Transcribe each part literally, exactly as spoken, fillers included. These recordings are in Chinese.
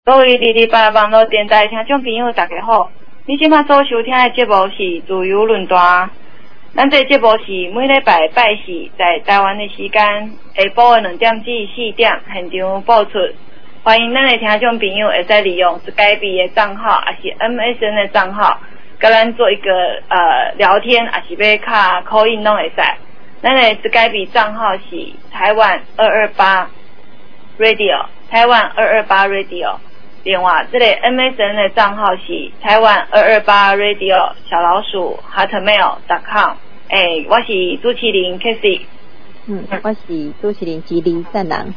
各位二二八网络电台听众朋友大家好，你现在所收听的节目是自由论坛。咱这节目是每礼拜拜四在台湾的时间下晡的两点至四点现场播出。欢迎咱的听众朋友会使利用 Skype 的账号，还是 M S N 的账号，跟咱做一个呃聊天，还是要卡 call in 拢会使。咱的 Skype 账号是台湾二二八 Radio， 台湾二二八 Radio。另外，这个 M S N 的账号是台湾二二八 Radio 小老鼠 hotmail dot com。诶，我是主持人 Casey。 嗯，我是主持人吉利善人。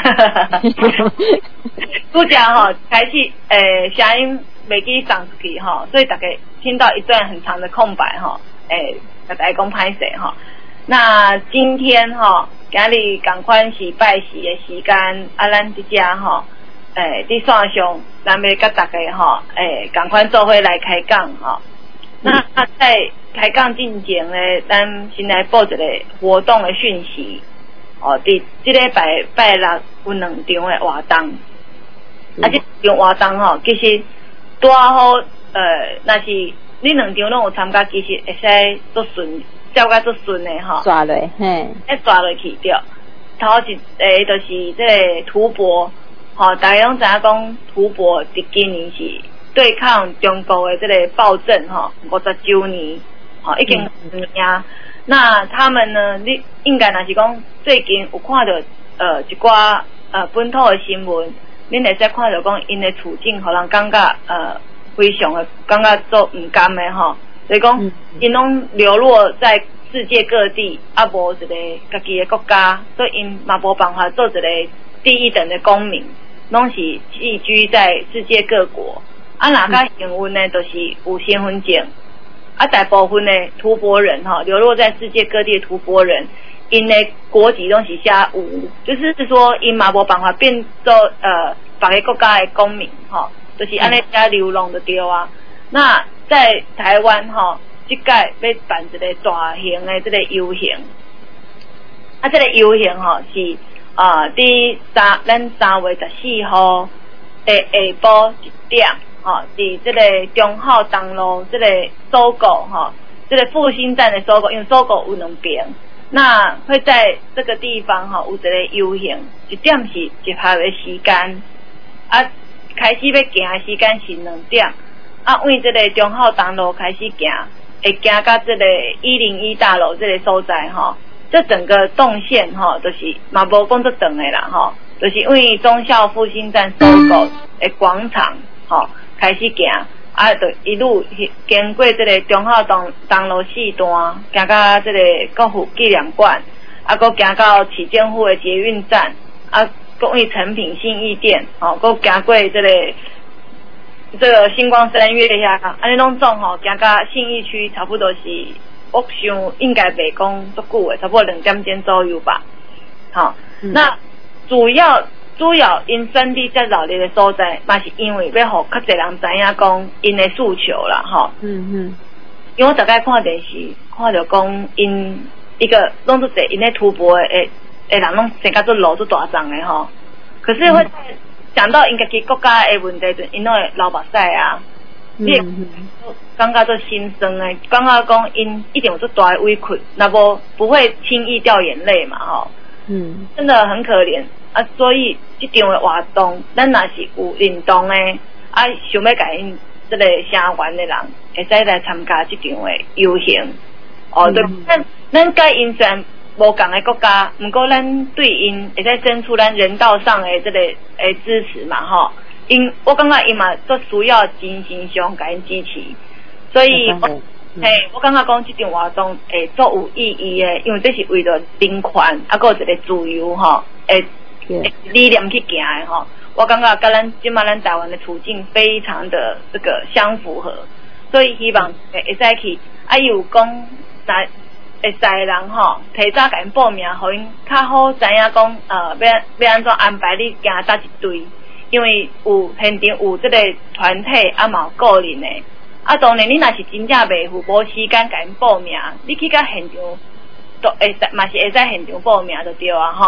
拄则吼开始诶声音袂记送出去吼，所以大家听到一段很长的空白吼，诶，甲大家讲歹势吼。那今天吼，今日赶快是拜四的时间，啊，咱即只吼。诶，伫线上，咱要甲大家吼，诶，赶快做伙来开讲吼。那在开讲进前咧，咱先来报一个活动的讯息。哦，伫即个拜拜六有两场的活动，嗯、啊，即场活动吼，其实拄好，呃，若是你两场拢有参加，其实会使做顺，照甲做顺的吼。 抓落，嘿， 一抓落去对。头一诶，就是即个图博。吼、哦，大家拢知影讲，图博伫今年是对抗中国的这个暴政吼，五十周年，吼、哦、已经五年啊。嗯、那他们呢，你应该若是讲最近有看到呃一寡呃本土的新闻，恁会使看到讲因的处境，互人感觉呃非常的感觉做唔甘的吼。所以讲，因拢流落在世界各地，啊无一个家己的国家，所以因嘛无办法做一个第一等的公民。拢是寄居在世界各国，啊，哪个幸运呢？都、就是有身份证，啊，大部分的图博人哈，流落在世界各地的图博人，因的国籍拢是写有，就是说因嘛无办法变做呃别个国家的公民哈，就是安尼遮流浪就对啊。那在台湾哈，即届要办一个大型的这个游行，啊，这个游行哈是。啊，伫三咱三月十四号的下晡一点，吼、哦，伫这个中孝东路这个搜狗，哈、哦，这个复兴站的搜狗，因为搜狗有两边，那会在这个地方哈、哦，有一个游行，一点是集合的时间，啊，开始要行的时间是两点，啊，为这个中孝东路开始行，会行到这个一零一大楼这个所在，哈、哦。这整个动线哈，都、就是嘛无讲做长的啦哈，就是因为忠孝复兴站搜狗的广场哈开始行，啊，就一路经过这个忠孝东东路四段，行到这个国父纪念馆，啊，搁行到市政府的捷运站，啊，搁为成品信义店，哦，搁行过这个这个星光三月遐，安尼拢总吼，行到信义区差不多是。我想应该袂讲足久诶，差不多两点钟左右吧。好，嗯、那主要主要因选伫遮热闹诶所在，嘛是因为要互较侪人知影讲因诶诉求啦，吼。嗯嗯。因为我大概看电视，看到讲因一个拢做侪因咧突破诶诶人拢生甲做路做大张诶吼。可是会讲到因家己国家诶问题，就因拢会流目屎啊。你感觉做心酸诶，感觉讲因一定有做大的委屈，那不不会轻易掉眼泪嘛吼。嗯，真的很可怜啊，所以这场的活动，咱若是有运动诶，啊，想要甲因这个声援的人，会使来参加这场的游行。哦，对，咱咱甲因虽然无共的国家，不过咱对因会使伸出咱人道上的这个诶支持嘛吼。因我感觉因嘛都需要精神上甲因支持，所以我嘿、嗯，我感觉讲这场活动会足有意义诶，因为这是为了人权，啊，还有一个自由吼，诶，理念去行诶吼。我感觉甲咱即马咱台湾的处境非常的这个相符合，所以希望会使去，啊，有讲哪会使人吼，提早甲因报名，互因较好知影讲，呃，要要安怎安排你行搭一队。因为有现场有这个团体啊嘛有个人诶，啊当然你若是真正袂赴无时间甲因报名，你去到现场都会使嘛是会使现场报名就对啊吼。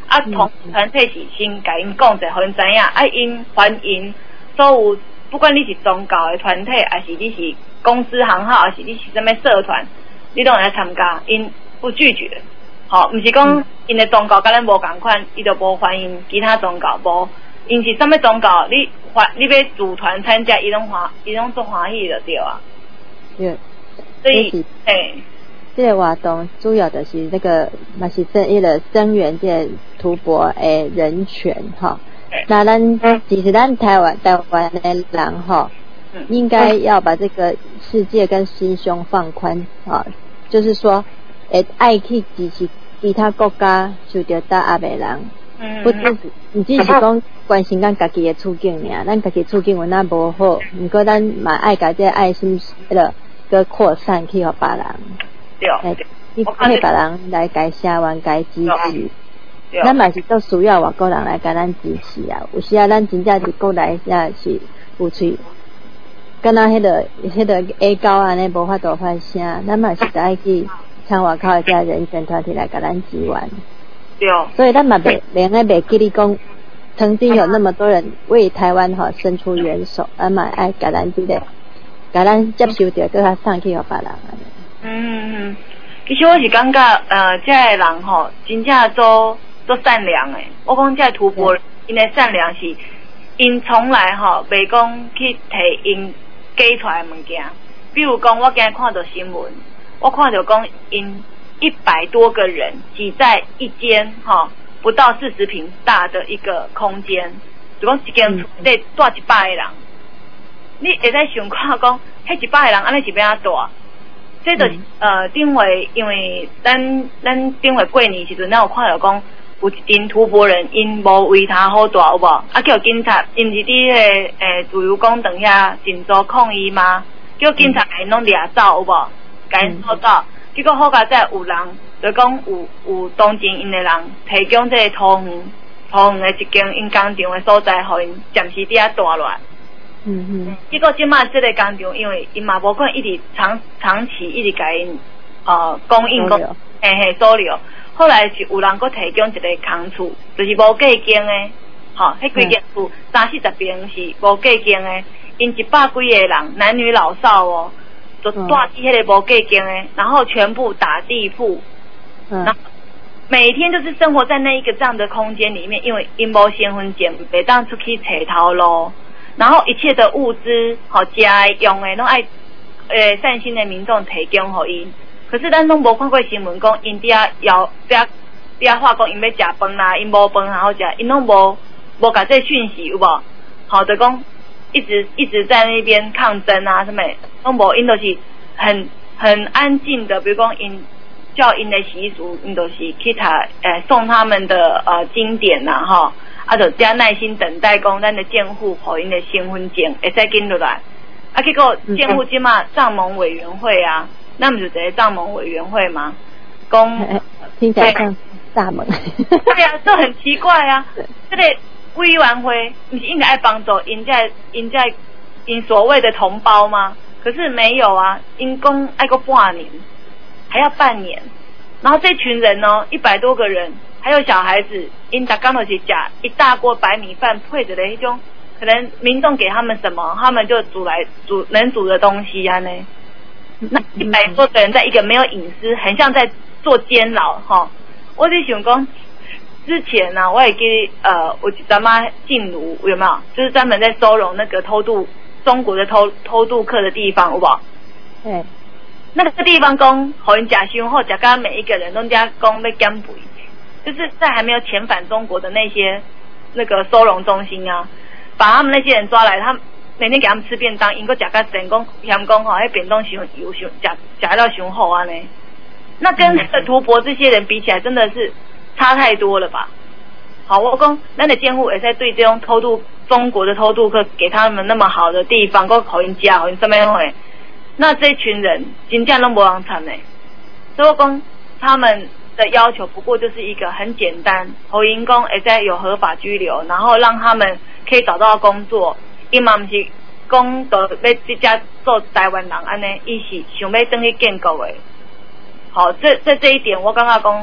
啊，同团体是先甲因讲者，互因知影，啊，因欢迎所有，不管你是宗教的团体，还是你是公司行号，还是你是什么社团，你都来参加，因不拒绝。好，毋是讲因的宗教甲咱无共款，伊就无欢迎其他宗教，无，因是什么宗教，你欢你要组团参加，伊拢欢，伊拢做欢喜就对啊。 对， 所以，诶。 这个活动主要的是那个，嘛是增一个增援这图博的人权哈。那咱其实咱台湾台湾的人哈，应该要把这个世界跟心胸放宽啊，就是说，诶，爱去支持其他国家受到打压的人，不只是唔只是讲关心咱家己的处境尔，咱家己处境原来无好，不过咱嘛爱甲这爱心了个扩散去互别人。 对， 你可以别人来改写完改支持，咱嘛是都需要外国人来甲咱支持啊。有时啊，咱真正是国内也是有喙，敢若迄个迄个下高安尼无法度发声，咱嘛是爱去向外口的这人权团体来甲咱支援。 对， 所以咱嘛袂连个袂记你讲，曾经有那么多人为台湾吼伸出援手，咱嘛爱甲咱这个，甲咱接受着，搁较送去互别人安尼。 嗯嗯，其实我是感觉，呃，这个人吼，真正都都善良诶。我讲这个图博，因的善良是，因从来吼袂讲去摕因假出来的物件。比如讲，我今日看到新闻，我看到讲因一百多个人挤在一间吼不到四十平大的一个空间，就讲一间得住一百个人。你会使想看讲，迄一百个人安尼是要安怎大？这个、嗯、呃，顶回因为咱咱顶回过年时阵，咱有看到讲有一群图博人，因无为他好大，有无？啊，叫警察，因是伫迄诶自由公园遐进驻抗议吗？叫警察甲因拢掠走，有无？甲因拖走。结果好佳在有人，就讲有有当前因的人提供这个桃园桃园的一间因工厂的所在，互因暂时伫遐住落来。嗯嗯，结果即马这个工厂，因为因嘛无可能一直长长期一直甲因呃供应供嘿嘿所留，后来是有人佮提供一个空厝，就是无价间的，吼，迄几间厝三四十平是无价间的，因一百几个人，男女老少哦，就住伫迄个无价间的，然后全部打地铺，嗯，然后每天就是生活在那一个这样的空间里面，因为因无身份证，袂当出去找头路。然后一切的物资，好食的用的，拢爱诶善心的民众提供互因。可是咱拢无看过新闻讲，因伫遐要伫遐话讲因要食饭啦，因无饭好食，因拢无无甲这讯息有无？好的讲一直一直在那边抗争啊，什么拢无，因都是很很安静的，比如讲因叫因的习俗，因都是去他诶送他们的呃经典呐，哈。啊，就加耐心等待讲咱的监护互因的身份证会使紧落来。啊，结果监护即马帐盟委员会啊，那不是一个帐盟委员会吗？讲听起来像厦门。 对啊，这很奇怪啊。这个委员会不是应该爱帮助因在因在因所谓的同胞吗？可是没有啊，因讲爱个半年，还要半年。然后这群人呢，一百多个人。还有小孩子，因打刚头是夹一大锅白米饭配着的一种，可能民众给他们什么，他们就煮来煮能煮的东西啊呢。那一百多个人在一个没有隐私，很像在做监牢哈。我在想讲，之前呢、啊，我也给呃，我咱妈禁炉有没有？就是专门在收容那个偷渡中国的偷偷渡客的地方，有无？对。那个地方讲，好人假凶后，假刚每一个人都家讲要减肥。就是在还没有遣返中国的那些那个收容中心啊，把他们那些人抓来，他们每天给他们吃便当，因个食甲成功，嫌讲吼，迄便当伤油伤食食到伤好啊呢。那跟那个图博这些人比起来，真的是差太多了吧？好，我讲咱的监护也在对这种偷渡中国的偷渡客，给他们那么好的地方，够好因家，好因什么会？那这群人真正都无人惨呢。所以我讲他们的要求不过就是一个很简单，侯银工会在有合法居留，然后让他们可以找到工作。伊嘛不是讲到要直接做台湾人安尼，伊是想要回去建国的。好，这在这一点我感觉讲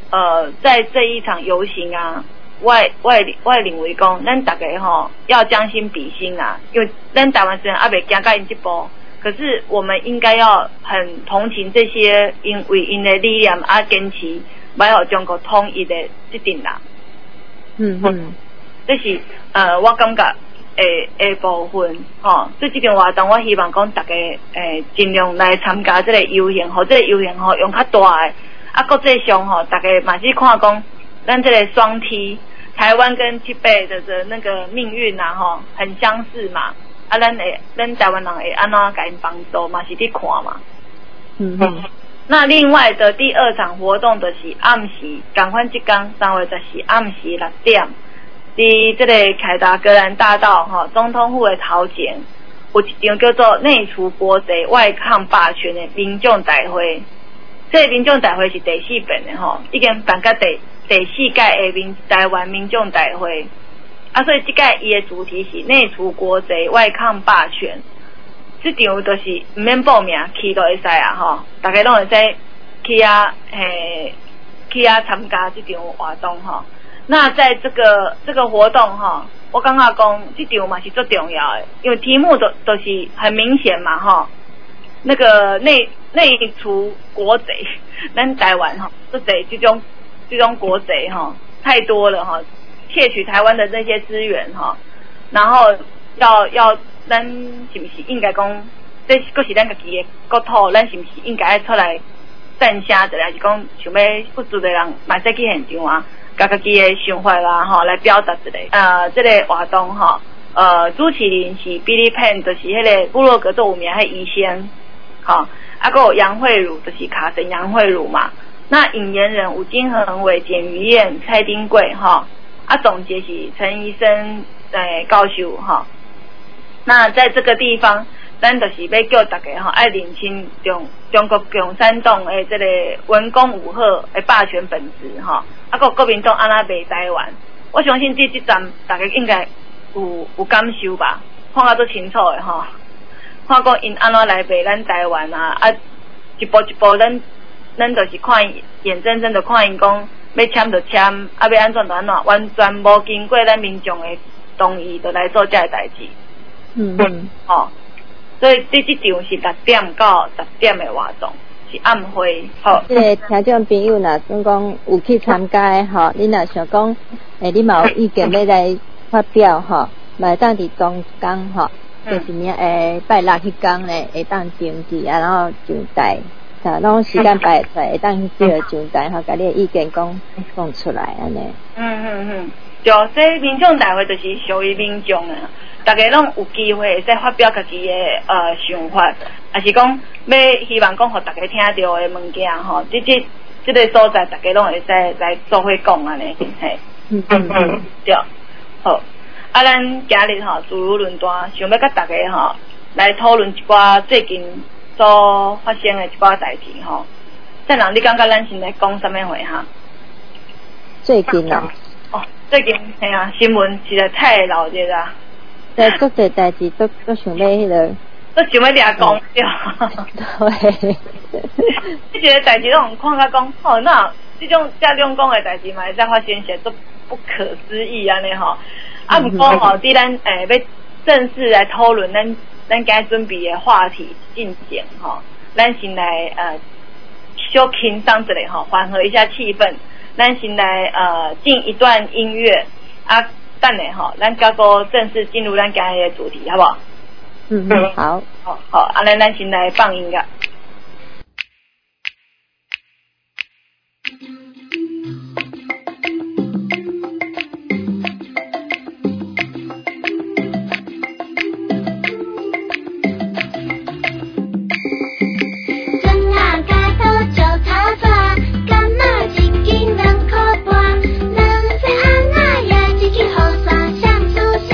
呃，在这一场游行啊，外外外领为讲，咱大家吼要将心比心啊，因为咱台湾虽然还未行到因这步，可是我们应该要很同情这些因为因的理念啊坚持，要互中国统一的这群人。 嗯嗯， 这是呃，我感觉诶诶部分吼，所以这件活动，我希望讲大家诶尽量来参加这个游行，或这个游行吼用较大的，啊国际上吼，大家嘛是看讲，咱这个双 T， 台湾跟七北的的那个命运呐吼，很相似嘛，啊咱会咱台湾人会安怎甲因帮助嘛是伫看嘛。 嗯嗯。 那另外的第二场活动就是暗时，赶快即天三月十四暗时六点，伫这个凯达格兰大道哈总统府的头前，有一场叫做内除国贼外抗霸权的民众大会。这个民众大会是第四遍的吼，已经办到第第四届的民台湾民众大会。啊，所以这届伊的主题是内除国贼外抗霸权。这场就是唔免报名，去都会使啊吼，大家拢会使去啊，嘿，去啊参加这场活动吼。那在这个这个活动吼，我感觉讲这场嘛是最重要的，因为题目都都是很明显嘛吼。那个内内除国贼，咱台湾吼，这贼这种这种国贼吼太多了哈，窃取台湾的那些资源哈，然后要要。咱是不是应该讲，这佫是咱家己的国土，咱是不是应该出来站声的，还是讲想要不足的人，嘛使去现场啊，甲家己的想法啦，吼，来表达一个呃，这个活动吼，呃，主持人是 Billy Pan， 就是迄个部落格最有名迄医生，吼，啊，还有杨慧茹，就是卡神杨慧茹嘛。那引言人有金恒伟、简于燕、蔡丁贵，吼，啊，总结是陈医生诶教授，吼。那在这个地方，咱就是要叫大家吼，爱认清中中国共产党的这个文攻武吓的霸权本质吼，啊，个国民党安那卖台湾，我相信这这站大家应该有有感受吧，看得都清楚的吼，看讲因安怎来卖咱台湾啊，啊，一步一步咱咱就是看眼睁睁的看因讲要签就签，啊要安怎就安怎，完全无经过咱民众的同意就来做这个代志。 嗯嗯， 哦，所以这这场是六点到十点的活动，是暗会。好， 即个听众朋友若总讲有去参加的吼，你若想讲，诶，你嘛有意见要来发表吼，嘛当伫中间吼，就是明诶拜六迄天咧，会当登记啊，然后上台，啊，拢时间排出来，会当即个上台吼，甲你的意见讲讲出来安尼。 嗯嗯嗯，就这民众大会就是属于民众的。大家拢有机会再发表家己的呃想法，还是讲要希望讲，互大家听到的物件吼，这这这个所在，大家拢会使来做伙讲安尼，嘿， 嗯嗯嗯， 对，好，啊，咱今日吼自由论坛，想要甲大家吼来讨论一寡最近所发生的一寡代志吼。再人，你感觉咱先来讲什么话哈？ 最近啊， 哦，最近嘿啊，新闻实在太闹热啦。 在各个代志都都想要迄个， 都想要俩讲对。 对。 这些代志拢看甲讲，吼，那这种遮两讲的代志嘛，会使发生些都不可思议安尼吼。啊，不过吼，伫咱诶要正式来讨论咱咱今准备的话题进行吼，咱先来呃小轻松一下吼，缓和一下气氛。咱先来呃进一段音乐啊。等下吼，咱交个正式进入咱今日的主题，好不好？ 嗯嗯，好， 好好，啊，咱咱先来放音乐。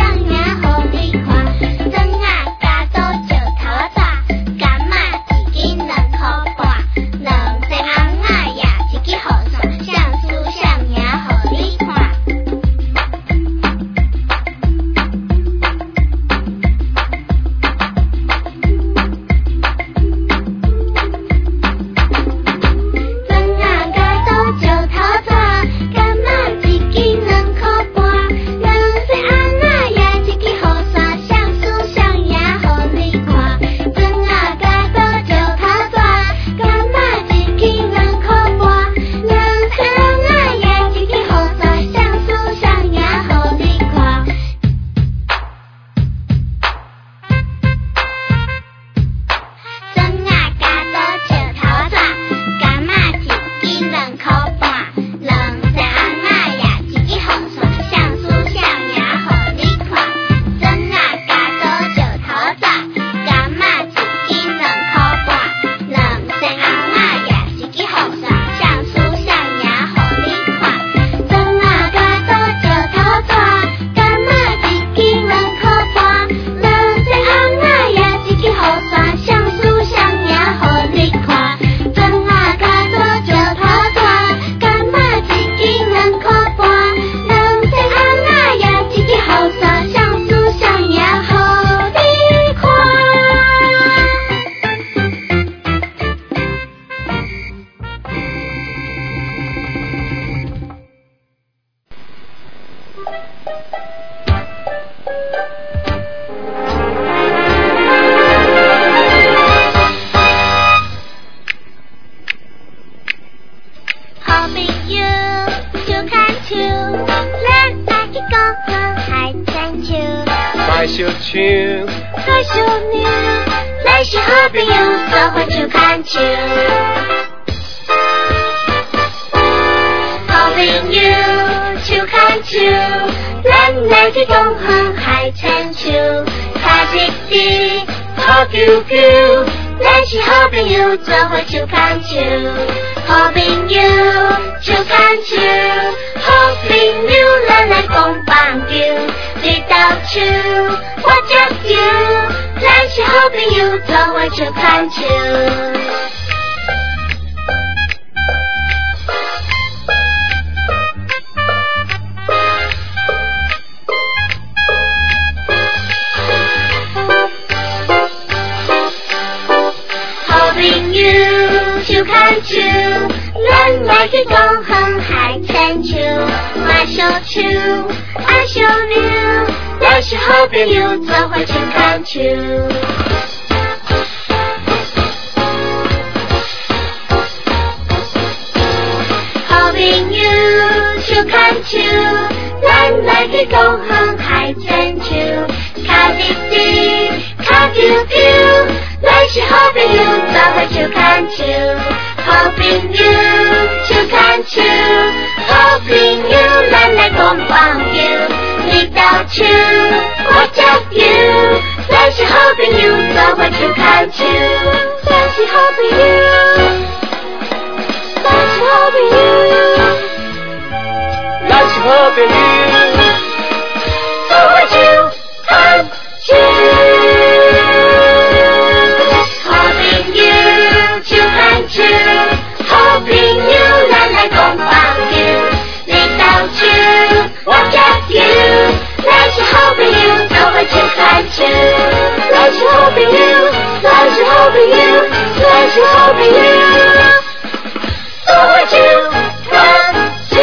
金树， 海小鸟，咱是好朋友，做伙手牵手。好朋友，手牵手，咱来去共享海参树，卡一滴，好啾啾，咱是好朋友，做伙手牵手。好朋友，手牵手，好朋友，咱来共棒球，你倒手，我接球，咱是好朋友，做伙手牵手。好朋友，手牵手，咱来去共享海参树，买小树，爱小鸟，咱是好朋友，做伙手牵手。好朋友，手牵手，咱来去共享海参树，卡滴滴，卡啾啾，咱是好朋友，做伙手牵手。好朋友，手牵手，好朋友，咱来共棒球，你倒球，我接球，咱是好朋友，做伙手牵手。咱是好朋友，咱是好朋友， 咱是好朋友， 做伙手牵手。好朋友，手牵手，好朋友，咱来共棒球，你倒球，我接球，咱是好朋友，做伙手牵手。咱是好朋友，咱是好朋友，咱是好朋友，做伙手牵手。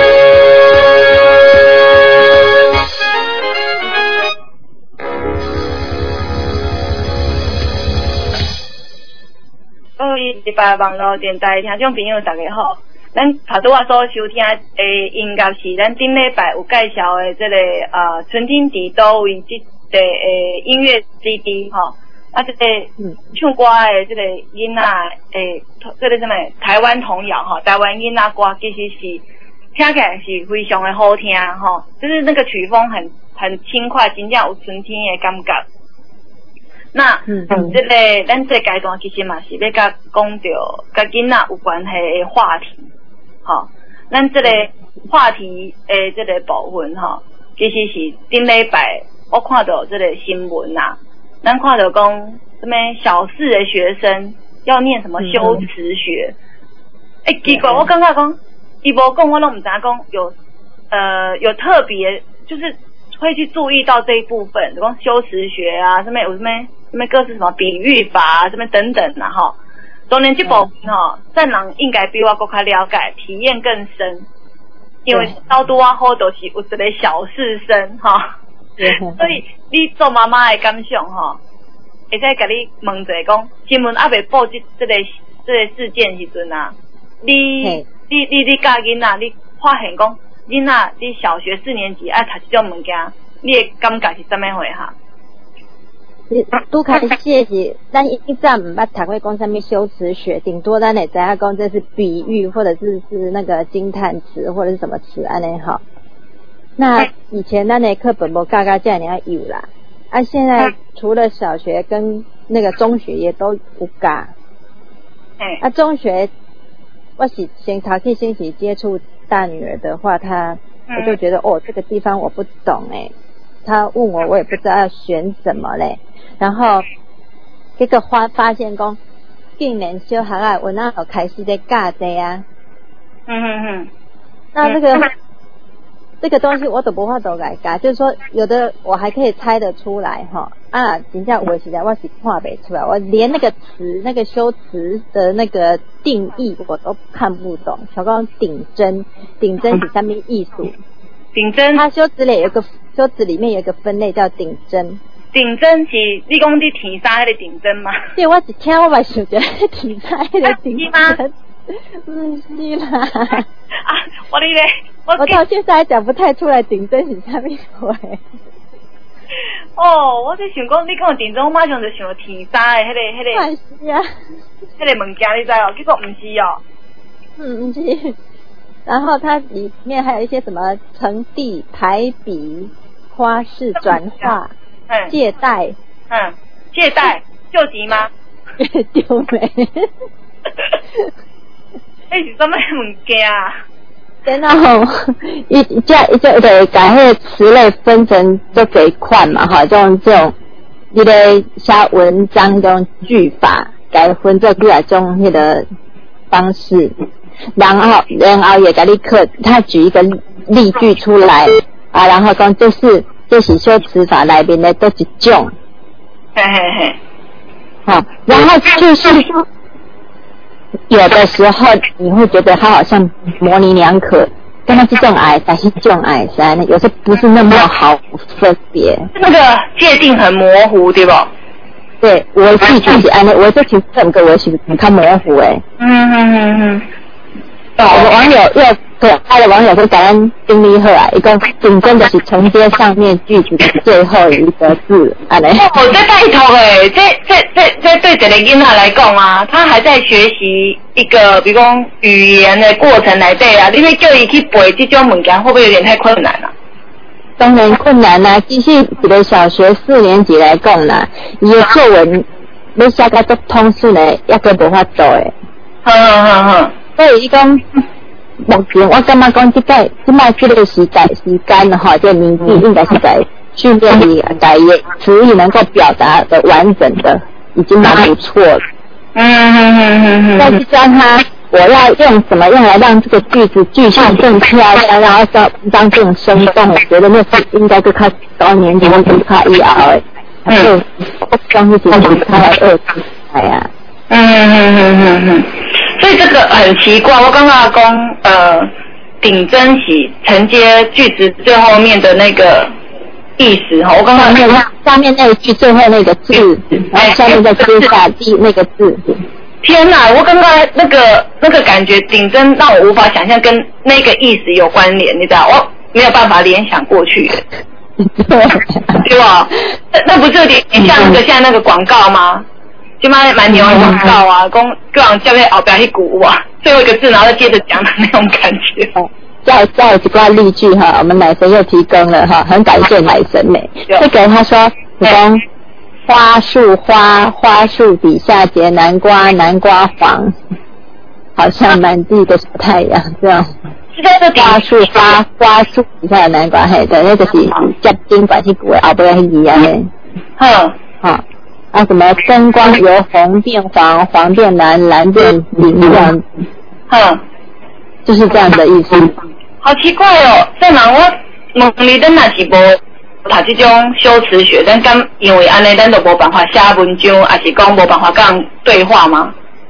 各位一百网络电台听众朋友大家好，咱头拄仔所收听诶音乐是咱顶礼拜有介绍诶这个呃春天伫倒位即个诶音乐 C D 吼，啊这个唱歌诶这个囡仔诶，这个什么台湾童谣吼，台湾囡仔歌其实是听起来是非常的好听吼，就是那个曲风很很轻快，真正有春天的感觉。那嗯，嗯这个咱这阶段其实嘛是要甲讲到甲囡仔有关系的话题，吼，咱这个话题诶这个部分吼，其实是顶礼拜我看到这个新闻啊，咱看到讲什么小四的学生要念什么修辞学，诶、嗯欸、奇怪，我感觉讲伊无讲我拢唔知影讲有呃有特别就是会去注意到这一部分，就讲修辞学啊，什么有什么。什么各式什么比喻法啊，什么等等啊哈，当然这部分哈，郑人应该比我更加了解，体验更深，因为到拄啊好都是有一个小四生哈，所以你做妈妈的感想哈，会使甲你问者讲，新闻还未报这这个这个事件时阵啊，你你你你教囡仔，你发现讲囡仔你小学四年级爱读这种物件，你的感觉是怎么回哈？ 拄开始的是，咱一早唔捌读过讲什么修辞学，顶多咱会知影讲这是比喻，或者是是那个惊叹词，或者是什么词安尼好。那以前咱的课本无教教这样有啦，啊，现在除了小学跟那个中学也都有教。啊，中学我是先头去先是接触大女儿的话，她我就觉得哦，这个地方我不懂诶。他问我，我也不知道要选什么嘞。然后这个发发现讲，竟然小学啊，我那有开始在教这啊。 嗯嗯嗯。 那这个、嗯、这个东西我都不法度来教，就是说有的我还可以猜得出来哈。啊，真正我实在我是看不出来，我连那个词、那个修辞的那个定义我都看不懂。像讲顶针，顶针是什么意思？ 顶针， 它修辞里有个修辞里面有一个分类叫顶针。 顶针是你讲你填啥那个顶针吗？ 对，我一听我嘛想着填啥那个顶针，不是啦。 啊，我你咧， 我我到现在还讲不太出来顶针是啥物回。 哦，我在想讲，你讲定妆，我马上就想到天沙的迄、那个、迄、那个， 是啊， 迄个物件你知哦？结果唔是哦。 嗯，不是。然后它里面还有一些什么层递、排比、花式转化、 嗯、 借贷， 嗯，借贷救急吗？ 丢没？ 那是什么物件啊？ 然后一这一这得把那个词类分成这几款嘛，哈，这种这种你的写文章这种句法，改分这几种那个方式，然后然后也给你课，他举一个例句出来啊，然后讲这是这是修辞法里面的都一种， 嘿嘿嘿， 好，然后就是。有的时候你会觉得它好像模棱两可，但它是这种矮，但是这种矮山，有时候不是那么好分别。 那个界定很模糊，对吧？ 对，我自己是安尼，我这其实整个我是很看模糊诶。 嗯嗯嗯嗯。 我们网友又可爱的网友会感恩经历后啊，一个顶真的是承接上面句子的最后一个字，安尼。 哦，这带头诶，这这这这对一个囡仔来讲啊，他还在学习一个，比如讲语言的过程来对啊，你要叫伊去背这种物件，会不会有点太困难了、啊？ 当然困难啦、啊，其实一个小学四年级来讲啦，伊的作文要写到足通顺诶，抑个无法做诶。 好好好好。 所以伊讲，目前我感觉讲即个即摆即个时代时间吼，这年纪应该是在训练你在词语能够表达的完整的，已经蛮不错了。 嗯嗯嗯嗯嗯。 再去教他，我要用什么样来让这个句子句性更漂亮，然后让文章更生动。我觉得那是应该就靠高年级跟靠一熬诶，就光是其实他来二次来呀。 嗯嗯嗯嗯嗯。所以这个很奇怪，我刚刚讲呃，顶针喜承接句子最后面的那个意思哈，我刚刚那个下面那一句最后那个字，然后下面再接下第那个字。 天哪，我刚刚那个那个感觉顶针让我无法想象跟那个意思有关联，你知道，我没有办法联想过去，对吧？那那不是有点像那个像那个广告吗？就蛮蛮牛的广告啊，讲各行下面后边一股啊，最后一个字然后再接着讲的那种感觉。 再再有几段例句哈，我们奶神又提供了哈，很感谢奶神呢。这个他说，你讲花树花，花树底下结南瓜，南瓜黄，好像满地的小太阳这样。 是在这花树花，花树底下的南瓜，嘿，对，那就是接金管是股的后边那个啊， 嗯， 好。啊，什么灯光由红变黄，黄变蓝，蓝变明这样， 嗯， 就是这样的意思。 好奇怪哦，这人我问你，咱若是无读这种修辞学，咱敢因为安尼，咱就无办法写文章，还是讲无办法跟人对话吗？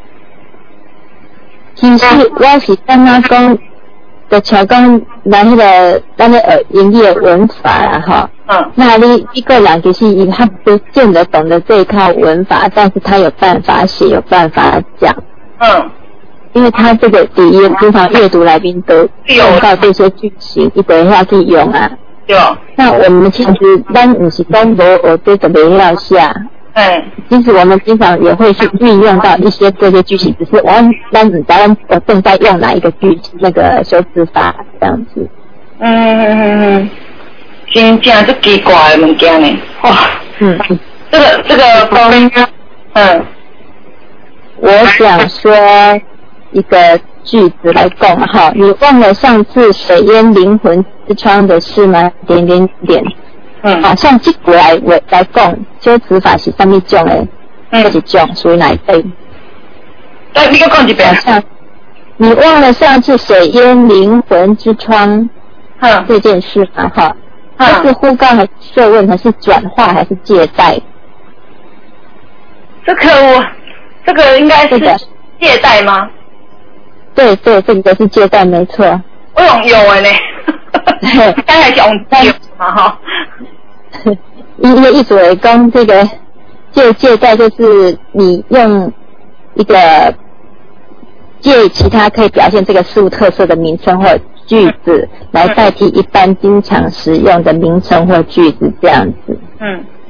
其实我是刚刚讲，就像讲咱迄个咱的呃英语的文法啊，哈。嗯，那你一个人就是他不见得懂得这一套文法，但是他有办法写，有办法讲。嗯，因为他这个第一经常阅读来宾都用到这些句型，一等一下去用啊。 有。 那我们其实咱不是讲无我对准备要下。嗯。其实我们经常也会去运用到一些这些句型，只是我咱只咱我正在用哪一个句那个修辞法这样子。 嗯嗯嗯嗯。真正足奇怪的物件呢，哇！嗯，这个这个风，嗯， 我想说一个句子来讲哈，你忘了上次水淹灵魂之窗的事吗？点点点，嗯，啊，像这个来来讲，修辞法是什么种的？嗯，是种属于哪一类？ 哎，你给我讲一遍。 像你忘了上次水淹灵魂之窗，嗯，这件事嘛，哈。它是呼告还是设问还是转化还是借贷？ 这个我这个应该是借贷吗？ 对对，这个是借贷没错。 我用有的呢，刚才讲有嘛哈。 一个一组来讲，这个借借贷就是你用一个借其他可以表现这个事物特色的名称或句子来代替一般经常使用的名称或句子，这样子。嗯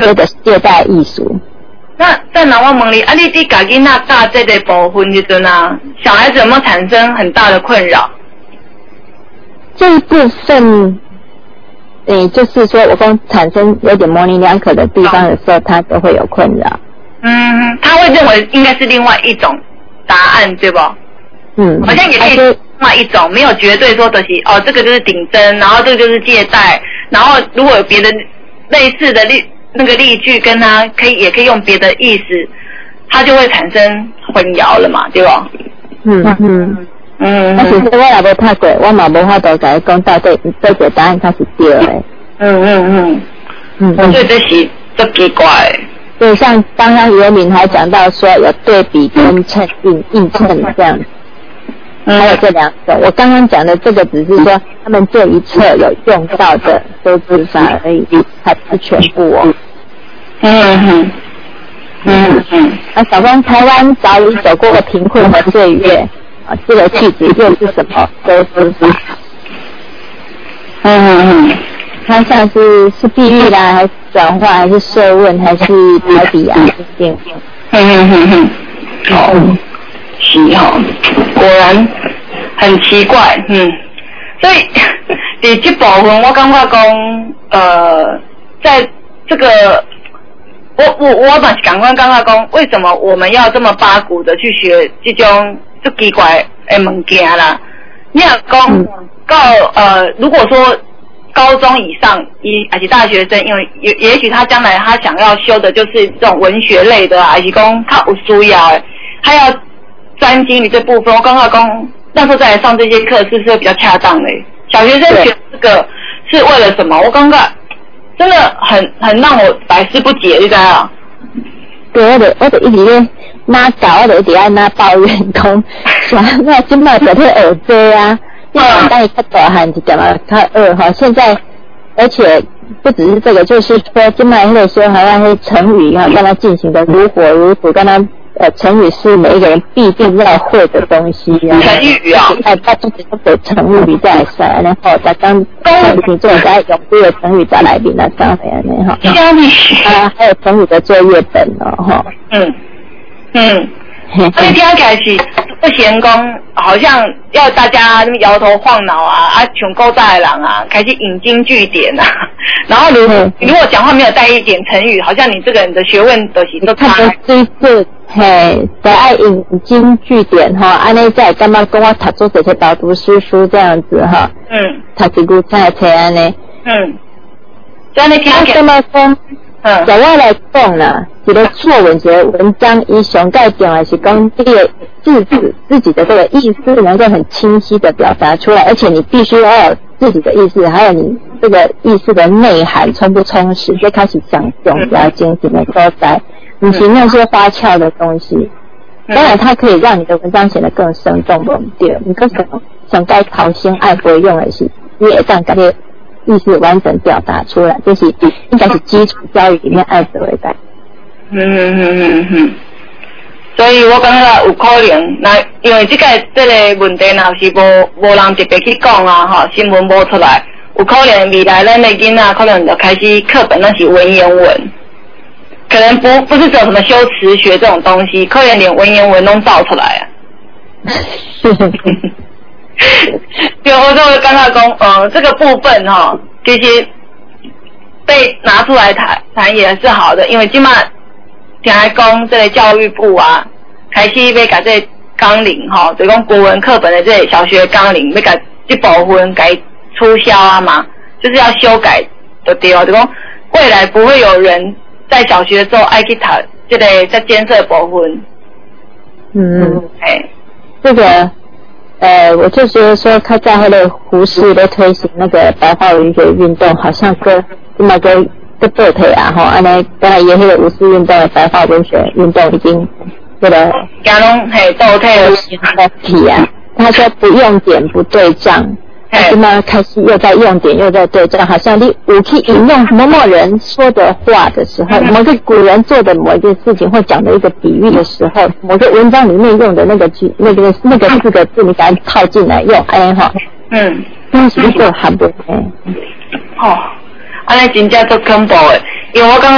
这个借贷艺术。 那再拿我问你，啊，你伫家囡仔教这个部分时阵啊，小孩子有没有产生很大的困扰？ 这一部分，诶，就是说我刚产生有点模棱两可的地方的时候，他都会有困扰。 嗯，他会认为应该是另外一种答案，对不？ 嗯， 好像也可以另外一种，没有绝对说的是哦，这个就是顶针，然后这个就是借贷，然后如果有别的类似的例那个例句跟他可以也可以用别的意思，他就会产生混淆了嘛，对吧？ 嗯嗯嗯。 啊，其实我也无读过，我嘛无法度甲伊讲到底这个答案它是对的。 嗯嗯嗯嗯，我觉得这是这奇怪的。 对，像刚刚尤敏还讲到说有对比跟称应应称这样子。还有这两种，我刚刚讲的这个只是说他们这一册有用到的修辞法而已，还不是全部哦。 嗯嗯嗯嗯。 那小光，台湾早已走过了贫困的岁月啊，这个句子又是什么修辞法？ 嗯嗯嗯。 它像是是比喻啦，还是转化，还是设问，还是排比啊？嗯嗯嗯嗯。哦。是哈，果然很奇怪，嗯，所以在这部分我感觉讲，呃，在这个，我我我嘛是感觉感觉讲，为什么我们要这么八股的去学这种这奇怪的物件啦？你若讲到呃，如果说高中以上，一还是大学生，因为也也许他将来他想要修的就是这种文学类的啊，还是讲他有需要的，他要专精于这部分，我刚刚讲那时候再来上这些课，是不是比较恰当的？小学生学这个是为了什么？我刚刚真的很很让我百思不解，你知道吗？ 对，我就我就一直咧拿搞，我就一直爱拿抱怨讲，啥那今麦在这学这啊，因为当伊较大汉就讲了较二哈，现在而且不只是这个，就是说今麦那个时候还要那些成语哈，跟他进行的如火如荼，跟他。呃，成语是每一个人必定要会的东西啊。 成语啊， 哎，大家只会成语比较帅，然后再刚刚你做在用这个成语再来宾来讲的呢哈。 成语啊，还有成语的作业本哦哈。 嗯嗯，所以听起来是不嫌工，好像要大家摇头晃脑啊，啊，穷够大的人啊，开始引经据典啊。然后如果如果讲话没有带一点成语，好像你这个人的学问都是都差。 这这嘿，得爱引经据典哈，安尼才感觉讲我读做这些导读诗书这样子哈。嗯。读一句菜菜安尼。嗯。 所以你听起来。 怎么讲？嗯。在我来讲啦，一个作文一个文章，伊上盖重的是讲这个字字自己的这个意思能够很清晰的表达出来，而且你必须要有自己的意思，还有你这个意思的内涵充不充实，就开始讲重要精神的所在。以及那些花俏的东西，当然它可以让你的文章显得更生动稳定。你个什么想该讨先爱不会用的是，你也这样把这意思完整表达出来，这是应该是基础教育里面爱的为代。 嗯嗯嗯嗯嗯。所以我感觉有可能，那因为这个这个问题，若是无无人特别去讲啊，哈，新闻播出来，有可能未来咱的囡仔可能就开始课本那是文言文。可能不不是只有什么修辞学这种东西，可能连文言文都造出来啊。对，我就刚刚讲，呃，这个部分哈、哦，其实被拿出来谈谈也是好的，因为今嘛听来讲这个教育部啊，开始要改这纲领哈，就讲国文课本的这小学纲领要改这部分改促销啊嘛，就是要修改的对哦，就讲未来不会有人。在小学的时候爱去读这个在建设部分。 嗯，哎，这个呃，我就觉得说，他在那个胡适在推行那个白话文学运动，好像跟这么个个倒退啊，哈，安尼本来也那个五四运动的白话文学运动已经这个加拢嘿倒退了体啊，他说不用点不对仗。那么开始又在用点又在对仗，好像你我去引用某某人说的话的时候，某个古人做的某一件事情或讲的一个比喻的时候，某个文章里面用的那个句那个那个四个字，你把它套进来用，哎哈，嗯，那是不是很不哎？ 哦，安尼真正足恐怖的，因为我感觉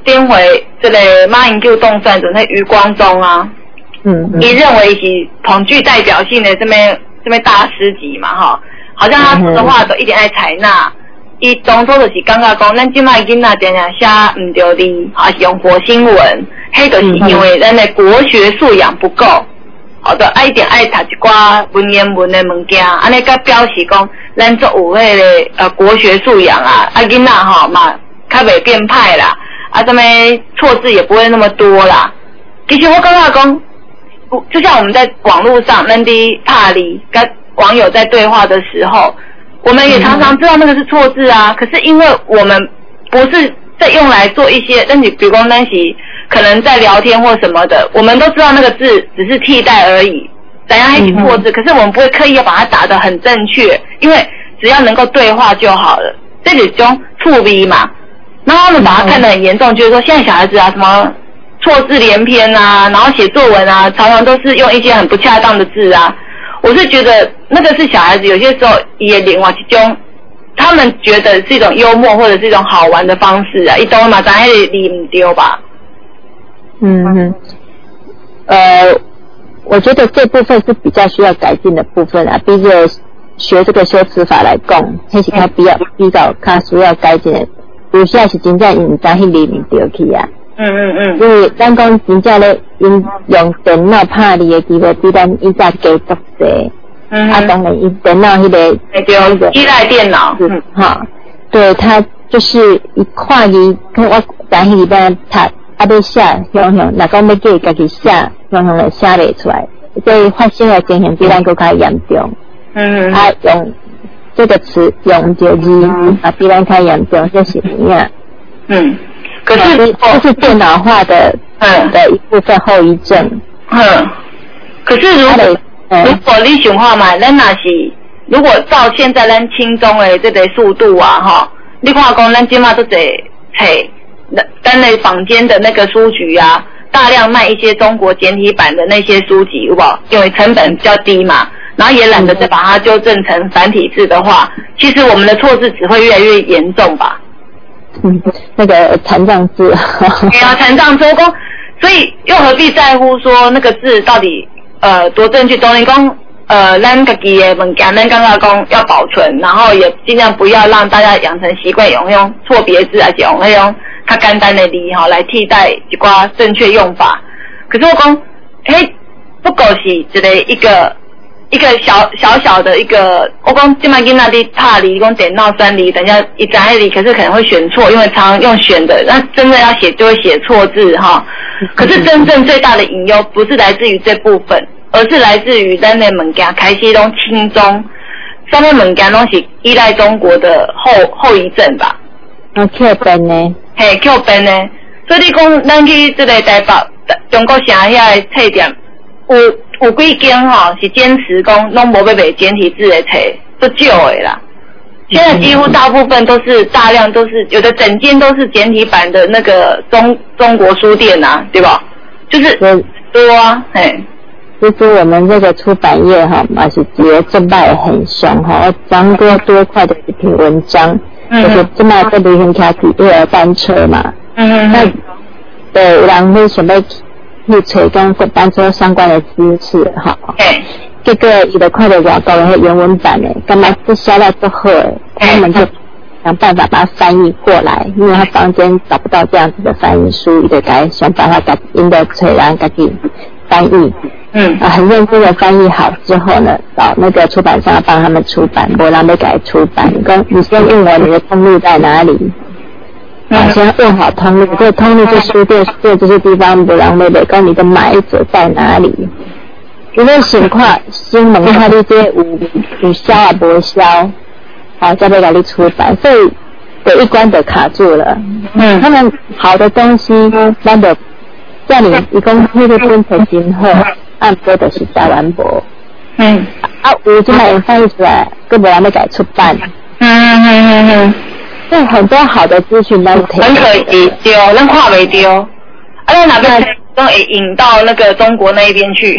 点回这个马英九动算准那余光中啊， 嗯， 伊、嗯、认为是统具代表性的这边这边大师级嘛哈，好像他说的话都一点爱采纳。伊当初就是感觉讲，咱即摆囡仔常常写唔对字，还是用火星文，迄就是因为咱的国学素养不够，好的，爱一点爱读一寡文言文的物件，安尼甲表示讲，咱做有迄个呃国学素养啊，啊囡仔吼嘛，较袂变歹啦，啊什么错字也不会那么多啦。其实我感觉讲，就像我们在网络上，咱伫拍哩跟网友在对话的时候。我们也常常知道那个是错字啊，可是因为我们不是在用来做一些，但你比如说那些可能在聊天或什么的，我们都知道那个字只是替代而已，怎样还是错字，可是我们不会刻意要把它打得很正确，因为只要能够对话就好了，这是种触逼嘛。然后他们把它看得很严重，就是说现在小孩子啊什么错字连篇啊，然后写作文啊，常常都是用一些很不恰当的字啊。我是觉得那个是小孩子有些时候也另外一种，他们觉得是一种幽默或者是一种好玩的方式啊，一懂嘛？咱还得理唔丢吧？ 嗯哼，呃，我觉得这部分是比较需要改进的部分啊，毕竟学这个修辞法来讲，还是较比较比较较需要改进的，有些是真正因唔知去理唔丢去啊。 嗯嗯嗯， 因为咱讲真正咧，因用电脑拍字的机会比咱以前加足侪。嗯。啊，当然，因电脑迄个那个依赖电脑。 嗯。哈，对，他就是一看字，看我在迄里边读，啊，要写，向向，若讲要叫伊家己写，向向来写袂出来，所以发生的情形比咱更加严重。嗯。啊，用这个词用对字，啊，比咱较严重，这是怎样？ 嗯。可是这是电脑化的嗯的一部分后遗症。 嗯，可是如果、嗯、如果你想看嘛，咱若是如果照现在咱轻中的这个速度啊，哈，你看讲咱今嘛都得找咱的坊间的那个书局啊，大量卖一些中国简体版的那些书籍，有冇？因为成本比较低嘛，然后也懒得再把它纠正成繁体字的话，其实我们的错字只会越来越严重吧。 嗯，那个残障字， 对啊，残障周公，所以又何必在乎说那个字到底呃多正确？当然讲呃，咱自己的物件，咱刚刚讲要保存，然后也尽量不要让大家养成习惯用用错别字，而且用那种较简单的字哈来替代一寡正确用法。可是我讲，嘿，不过是一个一个。一个小小小的一个，我讲现在囡仔的怕离，讲电脑三离，等一下一摘离，可是可能会选错，因为常常用选的，那真正要写就会写错字哈。可是真正最大的隐忧不是来自于这部分，而是来自于咱的物件开始拢轻中，上面物件拢是依赖中国的后后遗症吧。 啊，扣分呢？ 嘿，扣分呢。所以你讲咱去这个台北中国城遐的册店有。有几间哈是坚持讲拢无要卖简体字的册，都少的啦。现在几乎大部分都是大量都是有的整间都是简体版的那个中中国书店啊，对吧？就是多啊，嘿。 其实我们这个出版业哈，嘛是觉得这卖很凶哈。我讲过多块的一篇文章，嗯、就是这卖在旅行卡底都有单车嘛。嗯嗯。那对，有人会想要。去找跟单车相关的知识，哈，这个伊就看到外国的原文版的，干嘛这写了之后，他们就想办法把它翻译过来，因为他房间找不到这样子的翻译书，伊就该想办法把印的找人自己翻译，嗯，啊，很认真的翻译好之后呢，找那个出版商帮他们出版，不然没改出版，跟你先问我你的通路在哪里。啊，先问好通路，这通路这书店这这些地方不让妹妹跟你的买者在哪里？有没有情况新闻看你这有有销啊不销，好再被给你出版，所以有一关就卡住了。嗯，他们好的东西，那的叫你一共那个编成今后按播的是加完播。嗯，啊，有这买翻译出来，更不让妹改出版。嗯嗯嗯嗯。对，很多好的资讯咱可以， 很可以丢，咱看袂丢，啊，咱哪边都会引到那个中国那一边去。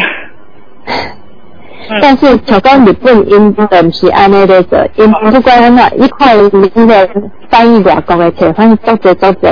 但是像讲日本因不是安尼在做，因不管安怎，一块你的翻译外国的册，翻译做侪做侪，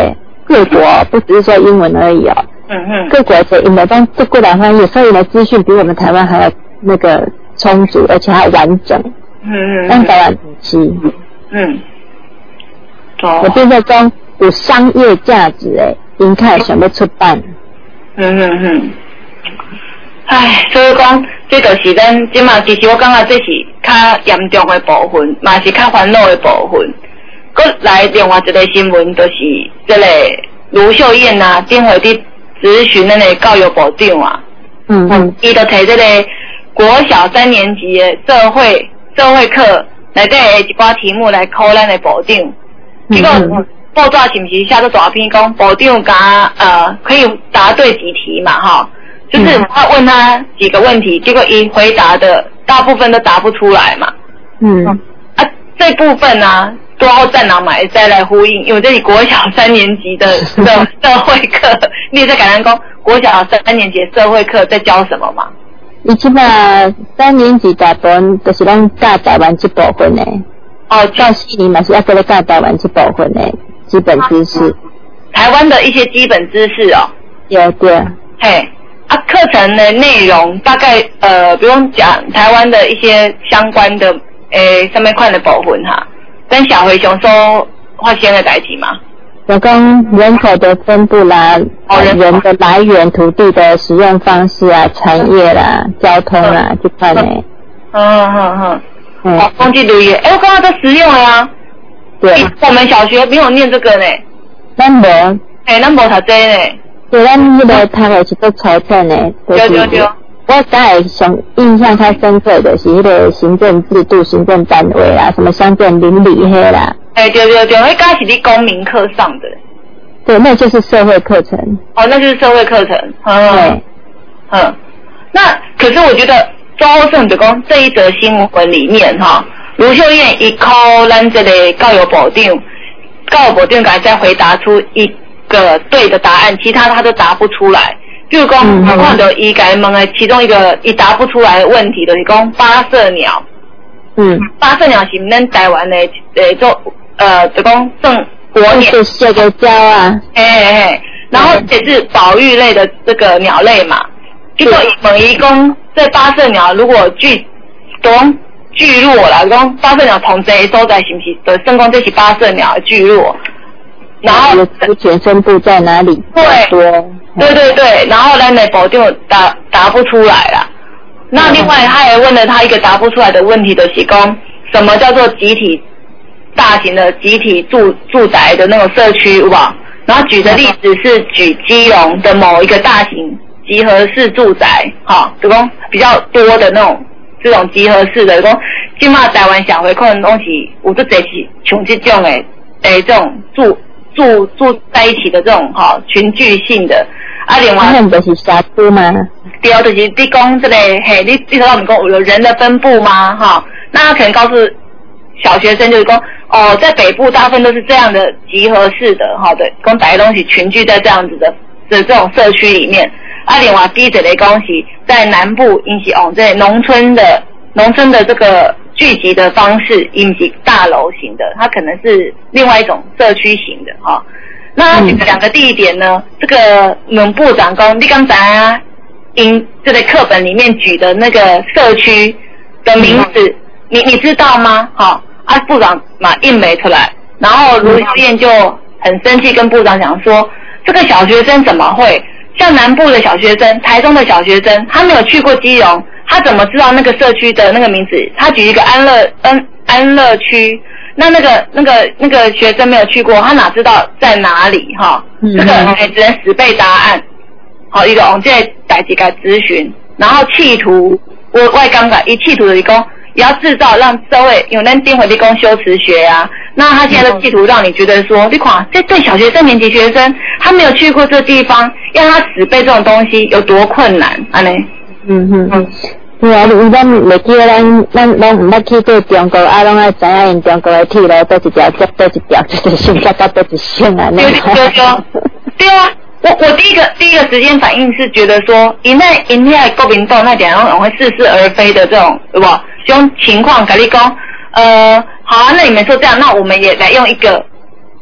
各国不只是说英文而已哦。 嗯嗯。 各国的因为当这过来翻译，所以呢资讯比我们台湾还要那个充足，而且还完整。 嗯嗯。 但台湾不是。 嗯。 哦。我变成讲有商业价值诶，应该想要出版。 嗯嗯嗯。唉，所以讲，这就是咱即嘛，其实我感觉这是较严重的部分，嘛是较烦恼的部分。搁来另外一个新闻，就是这个卢秀燕啊，顶回伫咨询那个教育部长啊， 嗯嗯， 伊就提这个国小三年级的社会社会课内底的一寡题目来考咱的部长，结果报纸是不是写咗大篇讲部长甲呃可以答对几题嘛哈？就是他问他几个问题，结果一回答的大部分都答不出来嘛。 嗯啊，这部分呢、啊，都要站长买再来呼应，因为这是国小三年级的社社会课，你也在感恩讲国小三年级的社会课在教什么嘛？ 伊即摆三年级大部分就是咱教台湾这部分的，哦，到四年嘛是要搁咧教台湾这部分的基本知识， 台湾的一些基本知识哦。 对对， 嘿。啊，课程的内容大概呃，不用讲台湾的一些相关的诶，上面款的部分哈，跟小回熊说发生的代志嘛。 有讲人口的分布啦，哦、人的来源、土地的使用方式啊、产业啦、交通啦，这块呢。 嗯嗯嗯。嗯。哦，攻击留言，哎，我刚刚都实用了呀。 对。 我们小学没有念这个呢。 咱无。 哎，咱无读这呢。 对，咱迄个读的是做财政的， 对对对。 我刚才上印象较深刻的是迄个行政制度、行政单位啦，什么乡镇邻里迄啦。哎， 对对对，迄刚是你公民课上的。 对，那就是社会课程。 哦，那就是社会课程。嗯。对。嗯。那可是我觉得周胜就讲这一则新闻里面哈，卢秀燕一考咱这个教育部长，教育部长敢再回答出一个对的答案，其他他都答不出来。比如讲，我看到伊甲问的其中一个伊答不出来的问题，就是讲八色鸟。嗯，八色鸟是咱台湾的诶做呃，就讲正国鸟。 是谢个鸟啊。 嘿嘿嘿，然后也是保育类的这个鸟类嘛。结果问伊讲，这八色鸟如果聚讲聚落啦，讲八色鸟同这所在是不是？就算讲这是八色鸟的聚落。然后族群分布在哪里？ 对，对对对，然后咱的部长答答不出来啦。那另外他也问了他一个答不出来的问题的是讲，什么叫做集体大型的集体住住宅的那种社区有吧？然后举的例子是举基隆的某一个大型集合式住宅，哈，就讲比较多的那种这种集合式的，讲今嘛台湾社会可能拢是有这侪是像这种诶诶这种住。住住在一起的这种哈、哦、群聚性的，啊，另外那就是社区吗？ 对，就是你讲这个嘿，你你头我们讲有人的分布吗？哈、哦，那他可能告诉小学生就是讲哦，在北部大部分都是这样的集合式的，好的，讲大家东西群聚在这样子的的这种社区里面，啊，另外第一个讲是在南部因是哦，在农村的农村的这个。聚集的方式，因是大楼型的，它可能是另外一种社区型的哈、哦。那举两个地点呢？嗯、这个农部长讲，你刚才啊，因这个课本里面举的那个社区的名字，嗯、你你知道吗？好、哦，啊部长嘛印没出来，然后卢秀燕就很生气，跟部长讲说，这个小学生怎么会像南部的小学生、台中的小学生，他没有去过基隆。他怎么知道那个社区的那个名字？他举一个安乐安安乐区，那那个那个那个学生没有去过，他哪知道在哪里？哈、嗯，这个还只能死背答案。好，一个我们这代志该咨询，然后企图我外刚改一企图的讲，也要制造让社会，因为咱定回立功修辞学啊，那他现在的企图让你觉得说，你看这对小学三年级学生，他没有去过这个地方，让他死背这种东西有多困难？安尼。 嗯嗯嗯，对啊，你咱袂记得咱咱拢毋捌去过中国，啊，拢爱知影因中国的铁路倒一条接倒一条，就是性格到倒一线啊。 对对对，对啊，我我第一个第一个时间反应是觉得说，因那因那国民党那点种会似是而非的这种，对不？这种情况，跟你讲，呃，好啊，那你们说这样，那我们也来用一个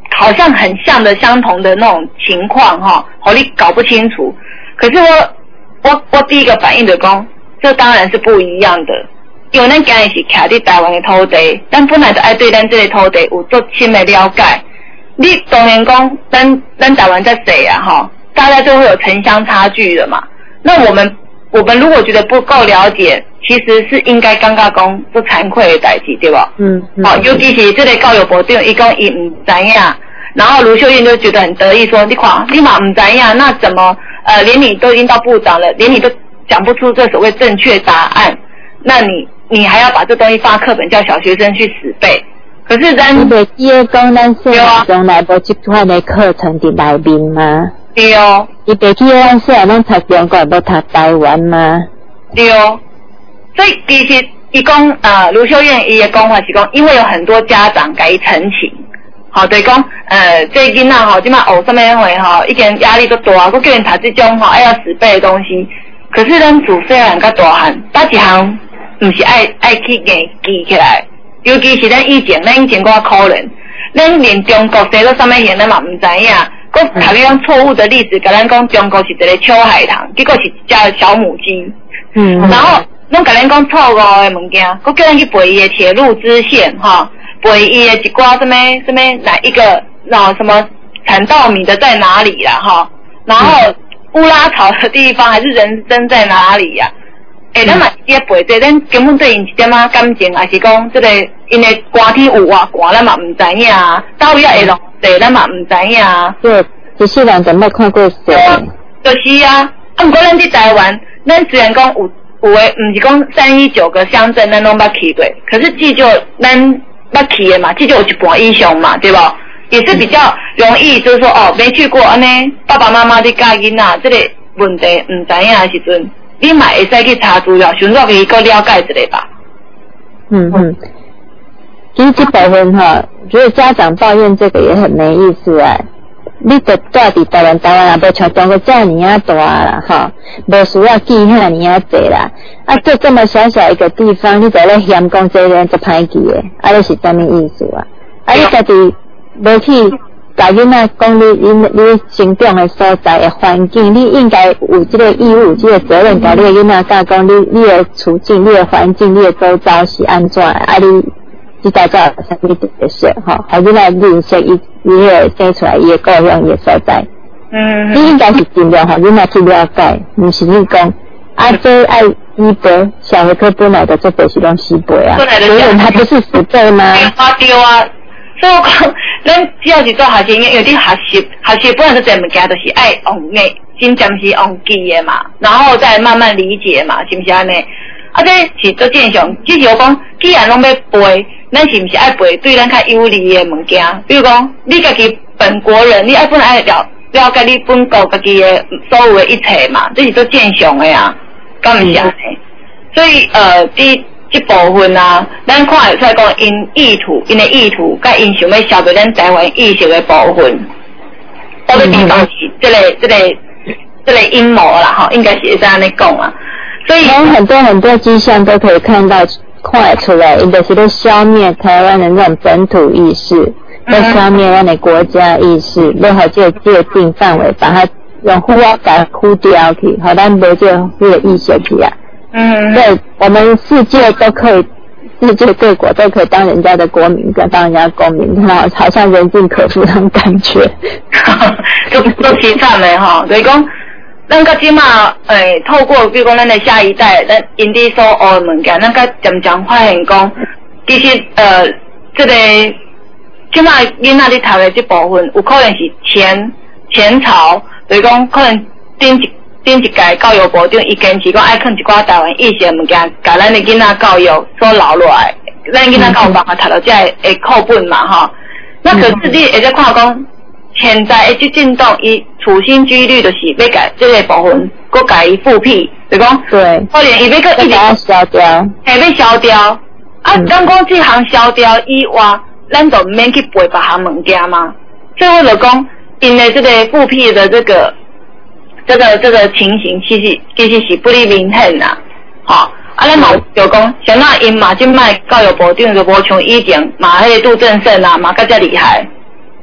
好像很像的相同的那种情况哈，好你搞不清楚。可是我我我第一个反应就讲，这当然是不一样的，因为咱今日是徛伫台湾的土地，咱本来就爱对咱这个土地有足深的了解。你当然讲，咱咱台湾在谁啊哈，大家就会有城乡差距的嘛。那我们我们如果觉得不够了解，其实是应该感觉讲不惭愧的代志，对吧？嗯。好、嗯哦，尤其是这个教育部长，伊讲伊唔知影，然后卢秀燕就觉得很得意说，你看你嘛唔知影，那怎么呃连你都已经到部长了，连你都讲不出这所谓正确答案，那你你还要把这东西放课本叫小学生去死背？可是咱你袂记得讲咱细汉从来无这款的课程伫内面吗？ 对哦。 你袂记得咱细汉拢读中国，无读台湾吗？ 对哦。所以其实伊讲呃卢秀燕伊的讲法是讲，因为有很多家长给伊澄清，好对讲呃这囡仔吼，即摆学什么会吼，已经压力都大，佮叫因读这种吼爱要死背的东西。可是咱自细汉甲大汉，哪一项毋是爱爱去硬记起来？尤其是咱以前，咱以前较可怜，咱连中国写到什么型咱嘛毋知影，佮读迄种错误的例子，甲咱讲中国是一个秋海棠，结果是一只小母鸡。嗯，然后拢甲咱讲错误的物件，佮叫咱去背伊的铁路支线，哈，背伊的一寡什么什么哪一个，然后什么产稻米的在哪里啦，哈，然后乌拉草的地方还是人参在哪里呀、啊？诶，咱嘛也背这，咱根本对因一点仔感情，还是讲这个因的寒天有偌寒，咱嘛唔知影啊。到尾会落雪，咱嘛唔知影啊。 对，一世人就没看过雪。 就是啊，啊，不过咱伫台湾，咱虽然讲有有诶，唔是讲三一九个乡镇咱拢捌去过，可是至少咱捌去的嘛，至少有一半以上嘛，对吧？也是比较容易，就是说哦，没去过安尼，爸爸妈妈伫教囡仔，这个问题唔知影的时阵。你嘛会使去查资料，寻找给伊个了解一下吧。 嗯嗯，其实这部分哈，觉得家长抱怨这个也很没意思啊。你得住伫台湾，台湾也无像中国这么啊大啦哈，无需要记遐尼啊济啦。啊，就这么小小一个地方，你在咧嫌讲这个就歹记的，啊，你是什么意思啊？啊，你家己无去。甲囡仔讲你你你成长的所在的环境，你应该有这个义务、这个责任，甲你的囡仔教讲你你的处境、你的环境、你的周遭是安怎的，啊你知道怎啥物特色吼，互囡仔认识伊伊个生出来伊的故乡伊的所在。嗯。你应该是尽量互囡仔去了解，毋是你讲啊这爱死背，小学课本来的做背是拢死背啊，所以他不是死背吗？ 啊对啊。所以我讲，咱只要是做学生，有啲学习，学习本来是这物件，就是爱用诶，真正是用记诶嘛，然后再慢慢理解嘛，是不是安尼？啊，这是做正常。只是我讲，既然拢要背，咱是不是爱背对咱较有利诶物件？比如讲，你家己本国人，你爱本来爱了了解你本国家己诶所有诶一切嘛，这是做正常诶啊，敢毋是安尼？所以呃，第。这部分啊，咱看会出来讲因意图，因的意图，甲因想要消灭咱台湾意识的部分，到底地方是这个、这个、这个阴谋啦，哈，应该是会这样来讲啊。所以从很多很多迹象都可以看到，看得出来，因就是在消灭台湾的那种本土意识，在消灭咱的国家意识，要互这个界定范围，把它用呼啊改呼掉去，好咱无这这个意识去啊。嗯，对，我们世界都可以，世界各国都可以当人家的国民，跟当人家公民，然后好像人尽可夫那种感觉， 都都凄惨的哈。所以讲，咱个起码诶，透过比如讲咱的下一代，咱因哋所学的物件，咱个渐渐发现讲，其实呃，这个起码囡仔你读的这部分，有可能是前前朝，所以讲可能顶一。顶一届教育部长伊坚持讲爱囥一寡台湾意识的物件，甲咱的囡仔教育所留落来，咱囡仔较有办法读到这个课本嘛吼。那可是你会再看讲，现在的这进动伊处心积虑就是要甲这个部分，搁甲伊复辟，就讲对， 可能伊要搁一直消掉， 系要消掉。啊，咱讲这项消掉以外，咱就唔免去背别项物件嘛。所以我就讲，因的这个复辟的这个。这个这个情形其实其实是不利明显呐，好、哦，啊，咱嘛就讲，像那因嘛，即摆教育部长就无像以前嘛，迄个杜正胜啊，嘛较遮厉害，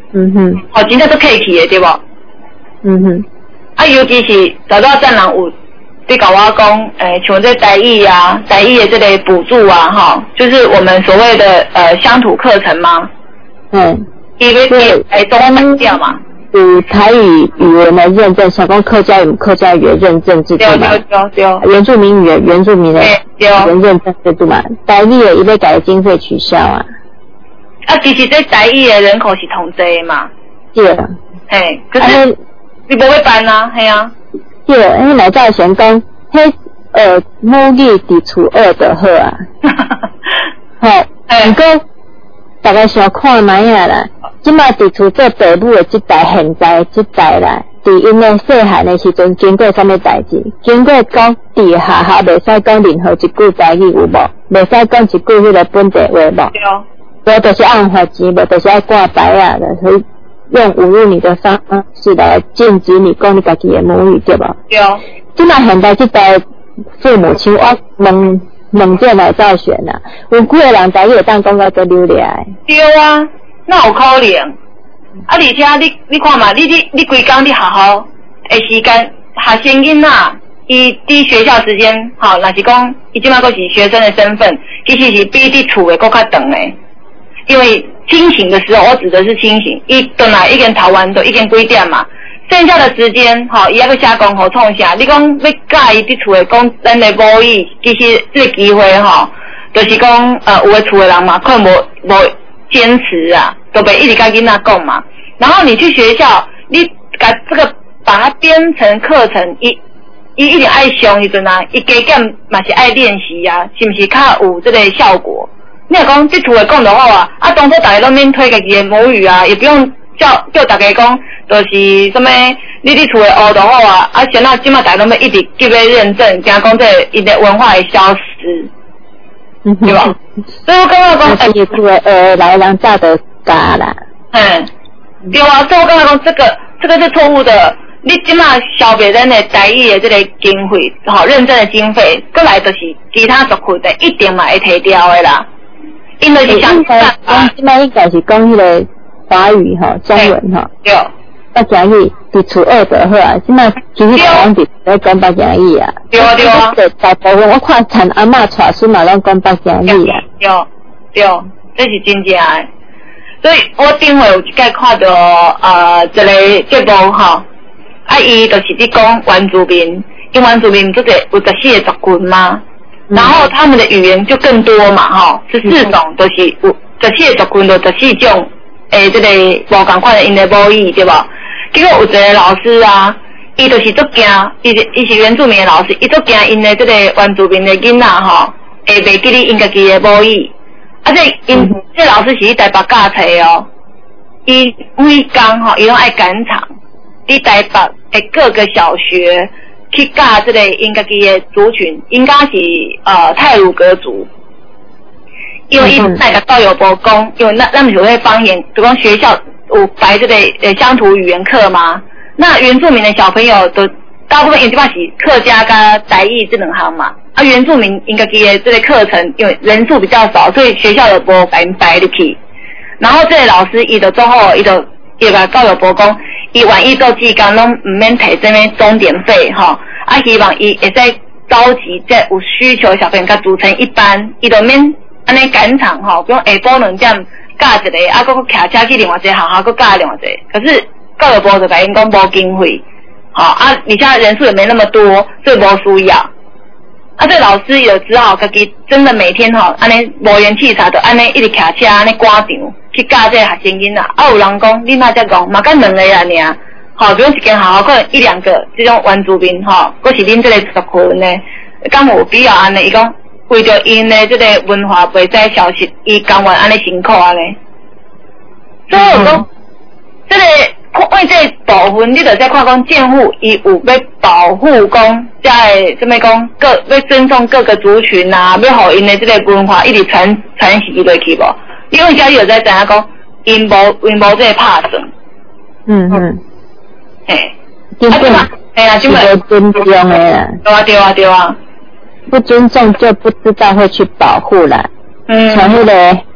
嗯哼， 哦，真正都客气的，对不？ 嗯哼， 啊，尤其是早早战人有在跟我讲，诶，像这台语啊，台语的这个补助啊，哈，就是我们所谓的呃乡土课程嘛， 嗯， 因为对台中单调嘛， 有台语语文的认证，像讲客家语、客家语的认证制度嘛， 对对对， 原住民语的原住民的语文认证制度嘛，台语的伊要改经费取消啊。 啊，其实这台语的人口是同济的嘛， 对， 嘿，可是你不会办啊，嘿啊， 对，因为来到先讲，迄呃母语伫厝学就好啊，吼，不过大家想看卖啊啦，即马伫厝做爸母的即代，现在即代啦，伫因的细汉的时阵经过啥物代志？经过讲伫下下袂使讲任何一句台语有无？袂使讲一句迄个本地话无？ 对哦。 我就是按罚钱，我就是爱挂牌啊的，所以用侮辱你的方式来禁止你讲你自己的母语，对吧？ 对哦。 即马现在即代父母亲，我问问这来造选啊，有几个人台语会当讲到做流利诶？ 对啊，那有可能。啊，而且你你看嘛，你你你规工你好好诶时间，学生囡仔伊伫学校时间，吼，若是讲伊即马佫是学生的身份，其实是比伫厝诶佫较长诶。因为清醒的时候，我指的是清醒，伊转来已经逃完都已经几点嘛，剩下的时间，吼，伊还要写功课创啥？你讲要教伊伫厝诶讲咱的母语，其实这个机会吼，就是讲呃有诶厝诶人嘛，可能无无坚持啊，都袂一直甲囡仔讲嘛。然后你去学校，你甲这个把它编成课程，伊伊一定爱上时阵啊，伊加减嘛是爱练习啊，是毋是较有这个效果？你若讲即厝诶讲就好啊，啊当初大家拢免推家己诶母语啊，也不用叫叫大家讲，就是什么你伫厝诶学就好啊，啊现在即马大家拢要一直急要认证，惊讲这伊的文化会消失， 嗯、 对吧？所以我感觉讲， 哎，厝诶学来人早就教啦， 嗯，对啊，所以我感觉讲这个这个是错误的。你即马消灭咱的台语的这个经费，吼认证的经费，过来就是其他族群的一定嘛会提掉的啦。因为是相反啊， 即摆应该是讲迄个华语吼、中文吼， 对， 啊，讲语伫厝学就好啊。即摆其实台湾伫咧讲北京语啊， 对啊对啊。 大部分我看陈阿嬷带孙嘛拢讲北京语啊， 对对，这是真正的。所以我顶回有一届看到呃一个节目吼，啊伊就是伫讲原住民，因为原住民就是有十四个族群嘛。然后他们的语言就更多嘛，吼，十四种都是有十四个族群，就十四种诶，这个无共款的因的母语，对吧？结果有一个老师啊，伊就是足惊，伊伊是原住民的老师，伊足惊因的这个原住民的囡仔吼，会袂记哩因家己的母语，啊这因这老师是去台北教册哦，伊每工吼，伊拢爱赶场，伫台北的各个小学。去教这个因家己的族群，应该是呃太鲁阁族，因为伊那个教育部讲，因为那那么有些方言，就讲学校有摆这个呃乡土语言课嘛，那原住民的小朋友都大部分因基本是客家跟台语这两行嘛，啊原住民因家己的这个课程，因为人数比较少，所以学校有无摆摆入去，然后这个老师伊就做好，伊就伊个教育部讲。伊愿意做志工，拢唔免提这边钟点费吼，啊，希望伊会使召集这有需求的小朋友，甲组成一班，伊就免安尼赶场吼，比如下晡两点教一个，啊，佫徛车去另外一个学校佫教另外一个，可是教育部就甲因讲无经费，吼啊，而且人数也没那么多，所以无需要。啊，这老师也只好家己真的每天吼，安尼无源器材，就安尼一直徛车安尼赶场。去教这个学生囡仔，啊有人讲，你哪只讲，嘛干两个啊尔，吼，比如一间学校可能一两个这种原住民吼，佫是恁这个族群呢，敢有必要安尼？伊讲为着因的这个文化袂使消失，伊甘愿安尼辛苦安尼。所以我讲，这个为这部分，你就在看讲政府伊有要保护讲，在这么讲各要尊重各个族群啊，要互因的这个文化一直传传续落去无？因为家里有在知影讲，因无因无这个拍算。 嗯嗯。 嘿。 根本哎呀，根本尊重的啦。 对啊对啊对啊。 不尊重就不知道会去保护啦。 嗯。 像迄个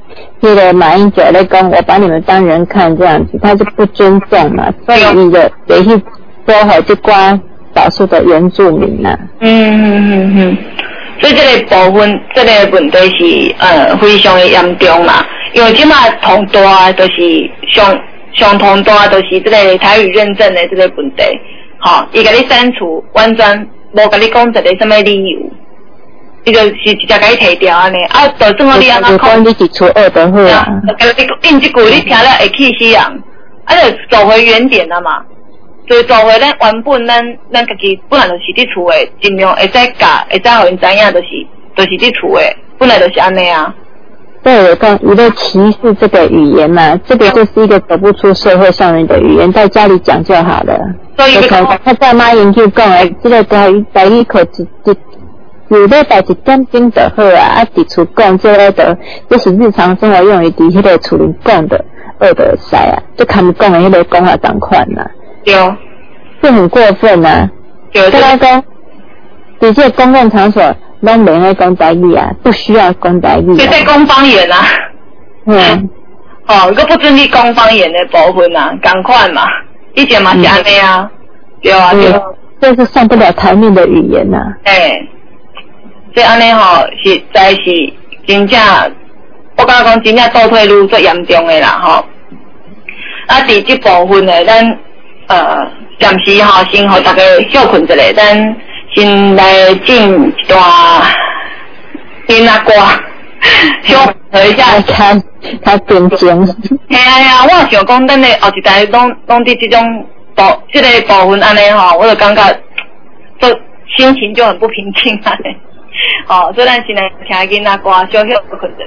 那个马英九在讲我把你们当人看这样子，他就不尊重嘛，所以伊就得去保护这寡少数的原住民呐、啊。嗯嗯嗯嗯，所以这个部分，这个问题是呃非常的严重啦。因为即马同大都是上上同大都是这个台语认证的这个问题，吼，伊甲你删除，完全无甲你讲一个什么理由。伊就是直接甲伊摕掉安尼，啊，就算我你安怎讲， 你是初二就好啊。 你应即句你听了会气死人，啊，就走回原点了嘛。所以走回咱原本咱咱家己本来就是伫厝诶，尽量会使教，会使互因知影，就是就是伫厝诶，本来就是安尼啊。 对，我讲你在歧视这个语言嘛，这个就是一个走不出社会上面的语言，在家里讲就好了。所以他在马英九讲诶，这个台语台语课一一。有礼拜一点钟就好啊！啊，伫厝讲这个就，这是日常生活用于伫迄个厝里讲的，学就会使啊。就他们讲的迄个讲话同款呐。对，这很过分啊！对，跟他讲，伫这公共场所拢免爱讲台语啊，不需要讲台语、啊。 就在讲方言啊。嗯。哦，如果不准你讲方言的部分啊，同款嘛，以前嘛是安尼啊。对啊，对。 这是上不了台面的语言呐、啊。 哎。所以安尼吼，实在是真正，我感觉讲真正倒退愈最严重的啦吼。啊，伫这部分呢，咱呃暂时吼先互大家休困一下，咱先来进一段囡仔歌，休息一下。 较较平静。 嘿啊呀，我想讲，咱的后一代拢拢伫这种部这个部分安尼吼，我就感觉，就心情就很不平静安尼。哦，所以咱先来听囡仔歌，小休困一下。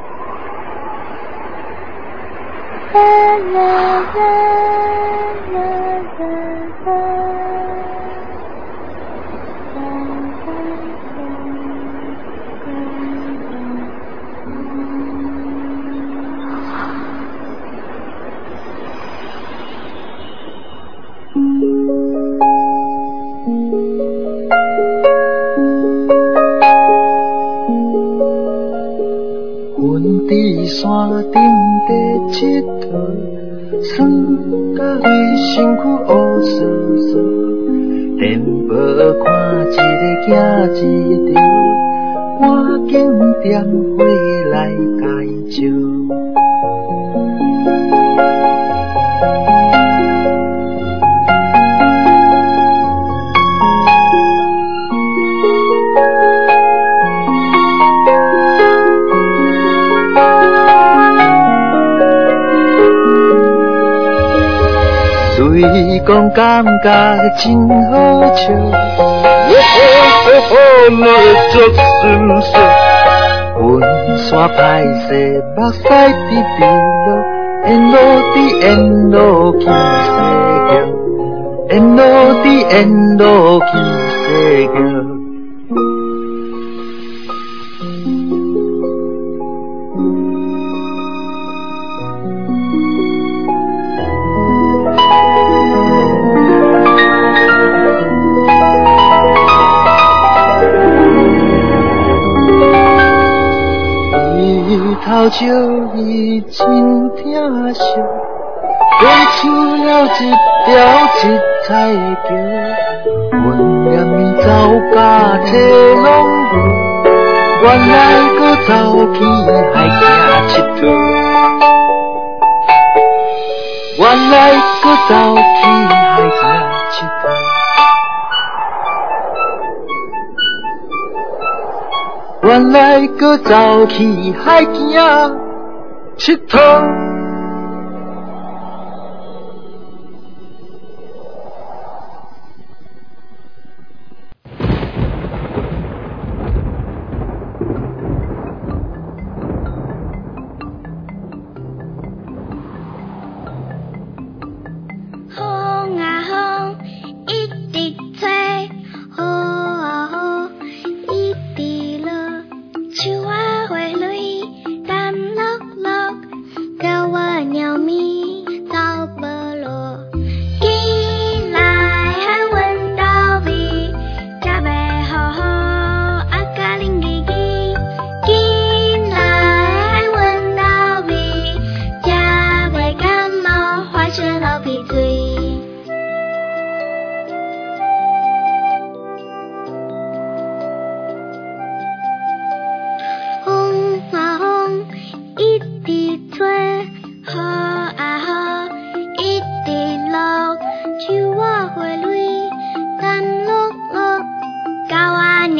伫山顶地佚佗，酸甲规身躯乌酥酥。电报看一个囝一条，赶紧点火来解烧。对讲感觉真好笑，哦哦哦，我足顺顺，云山歹势，目屎滴滴落，沿路伫沿路去西桥，沿路伫沿路去西桥。头笑伊真疼惜，编出了一条七彩的桥，阮念伊走甲车拢无，原来搁走去海行佚佗，原来搁走去海行佚佗。原来搁走去海行佚佗。 风啊风，一直吹，雨啊雨，一直落。树啊花蕊，淡落落，叫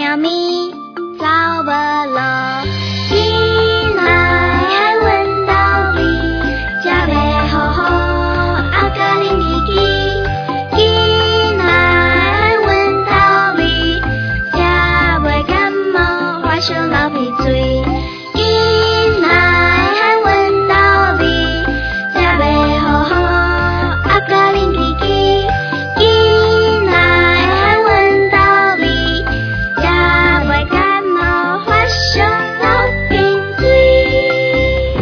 猫咪走无路，囡仔爱阮斗味，食袂好好，啊甲恁自己。囡仔爱阮斗味，食袂感冒，发烧流鼻水。囡仔爱阮斗味，食袂好好，啊甲恁自己。囡仔爱阮斗味，食袂感冒，发烧流鼻水。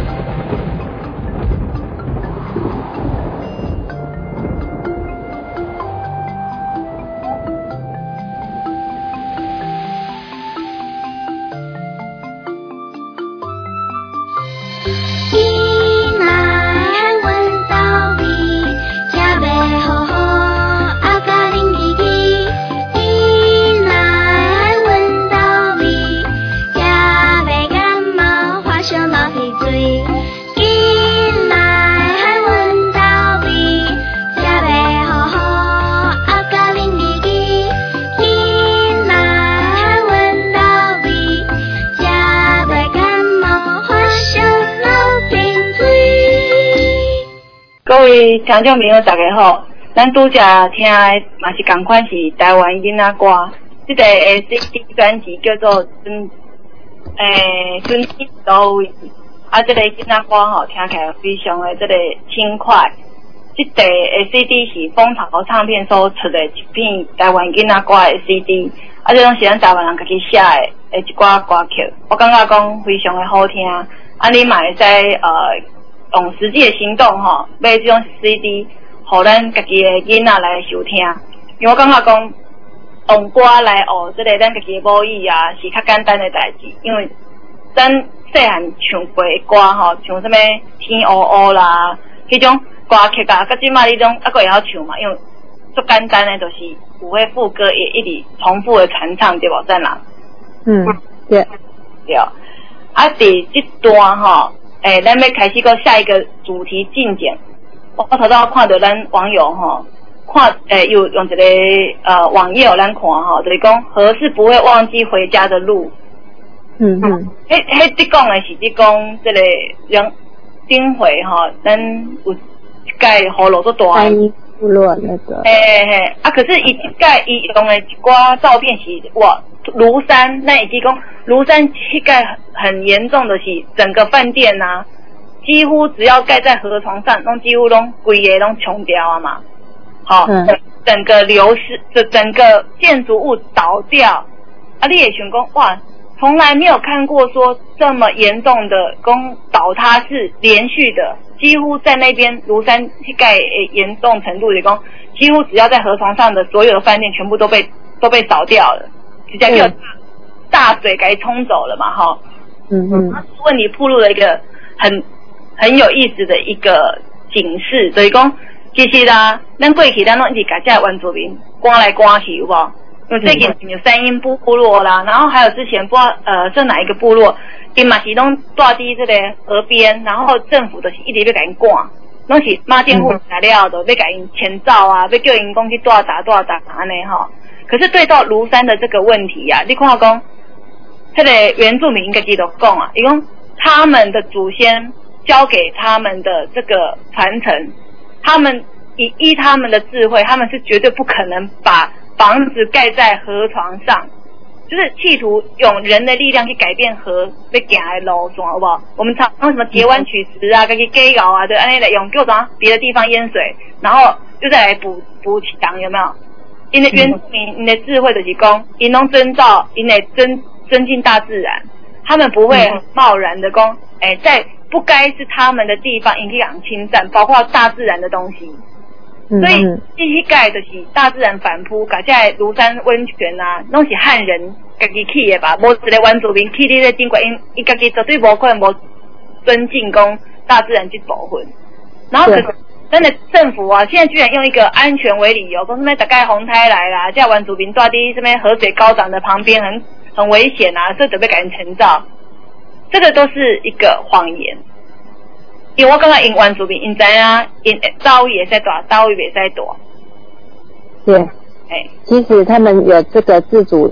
囡仔爱阮斗味，食袂好好，啊甲恁自己。囡仔爱阮斗味，食袂感冒，发烧流鼻水。囡仔爱阮斗味，食袂好好，啊甲恁自己。囡仔爱阮斗味，食袂感冒，发烧流鼻水。 各位听众朋友大家好，咱拄则听的嘛是同款是台湾囡仔歌，这个 C D 专辑叫做春诶春天到位，啊这个囡仔歌吼听起来非常的这个轻快。这个 C D 是风潮唱片所出的一片台湾囡仔歌的 C D， 啊这种是咱台湾人家己写的诶一寡歌曲，我感觉讲非常的好听，啊你嘛会使呃。用实际的行动吼，买这种 C D， 互咱家己的囡仔来收听。因为我感觉讲，用歌来学这个咱家己的母语啊，是较简单的代志。因为咱细汉唱过的歌吼，像什么天乌乌啦，迄种歌曲啊，甲即摆你种还佫会晓唱嘛？因为最简单的就是有迄副歌也一直重复的传唱，对无？咱人。 嗯，对。 对。啊，伫这段吼。诶、欸，咱要开始个下一个主题进展。我头先看到咱网友吼，看诶、欸、有用一个呃网页咱看吼，就是讲何是不会忘记回家的路。 嗯嗯。 迄迄伫讲诶是伫讲即个人顶回吼，咱有一届雨落做大。 三一部落那个。 嘿嘿，啊，可是伊一届伊用诶一寡照片是哇。庐山，那以及讲庐山乞丐很很严重的是整个饭店啊，几乎只要盖在河床上，拢几乎拢规个拢冲掉啊嘛。好、嗯，整个流失，这整个建筑物倒掉，啊，你也想讲哇，从来没有看过说这么严重的公倒塌是连续的，几乎在那边庐山乞丐严重程度的讲，几乎只要在河床上的所有的饭店全部都被都被扫掉了。直接叫大水给冲走了嘛，哈，嗯嗯，问你铺路了一个很很有意思的一个警示，所以讲其实啦，咱过去咱拢一直甲这原住民赶来赶去，有无？因为最近有三阴部部落啦，然后还有之前不知道呃是哪一个部落，因嘛是拢住伫这个河边，然后政府就是一直要甲因赶，拢是马政府来了都要甲因迁走啊，要叫因讲去住搭住搭安尼吼。可是对到庐山的这个问题呀、啊，你看讲，他的原住民应该记得讲啊，伊讲他们的祖先交给他们的这个传承，他们以依他们的智慧，他们是绝对不可能把房子盖在河床上，就是企图用人的力量去改变河要行的路线，好不好？我们常常什么截弯取直啊，跟去改搞啊，对，安尼来用各种别的地方淹水，然后又再来补补墙，有没有？因的原住民，因的智慧就是讲，因拢遵照，因的尊尊敬大自然，他们不会很贸然的讲，哎、欸，在不该是他们的地方，因去讲侵占，包括大自然的东西。所以这些盖就是大自然反扑，甲在庐山温泉啊，拢是汉人家己起的吧？无一个原住民起伫咧顶过，因伊家己绝对无可能无尊敬讲大自然去部分。然后可是。真的政府啊，现在居然用一个安全为理由，说什么大概洪台来啦，叫原住民住伫什么河水高涨的旁边，很很危险啊，这准备给人迁走，这个都是一个谎言。因为我刚刚因原住民，因知啊，因岛屿也在大，岛屿也在大。 对，哎，其实他们有这个自主公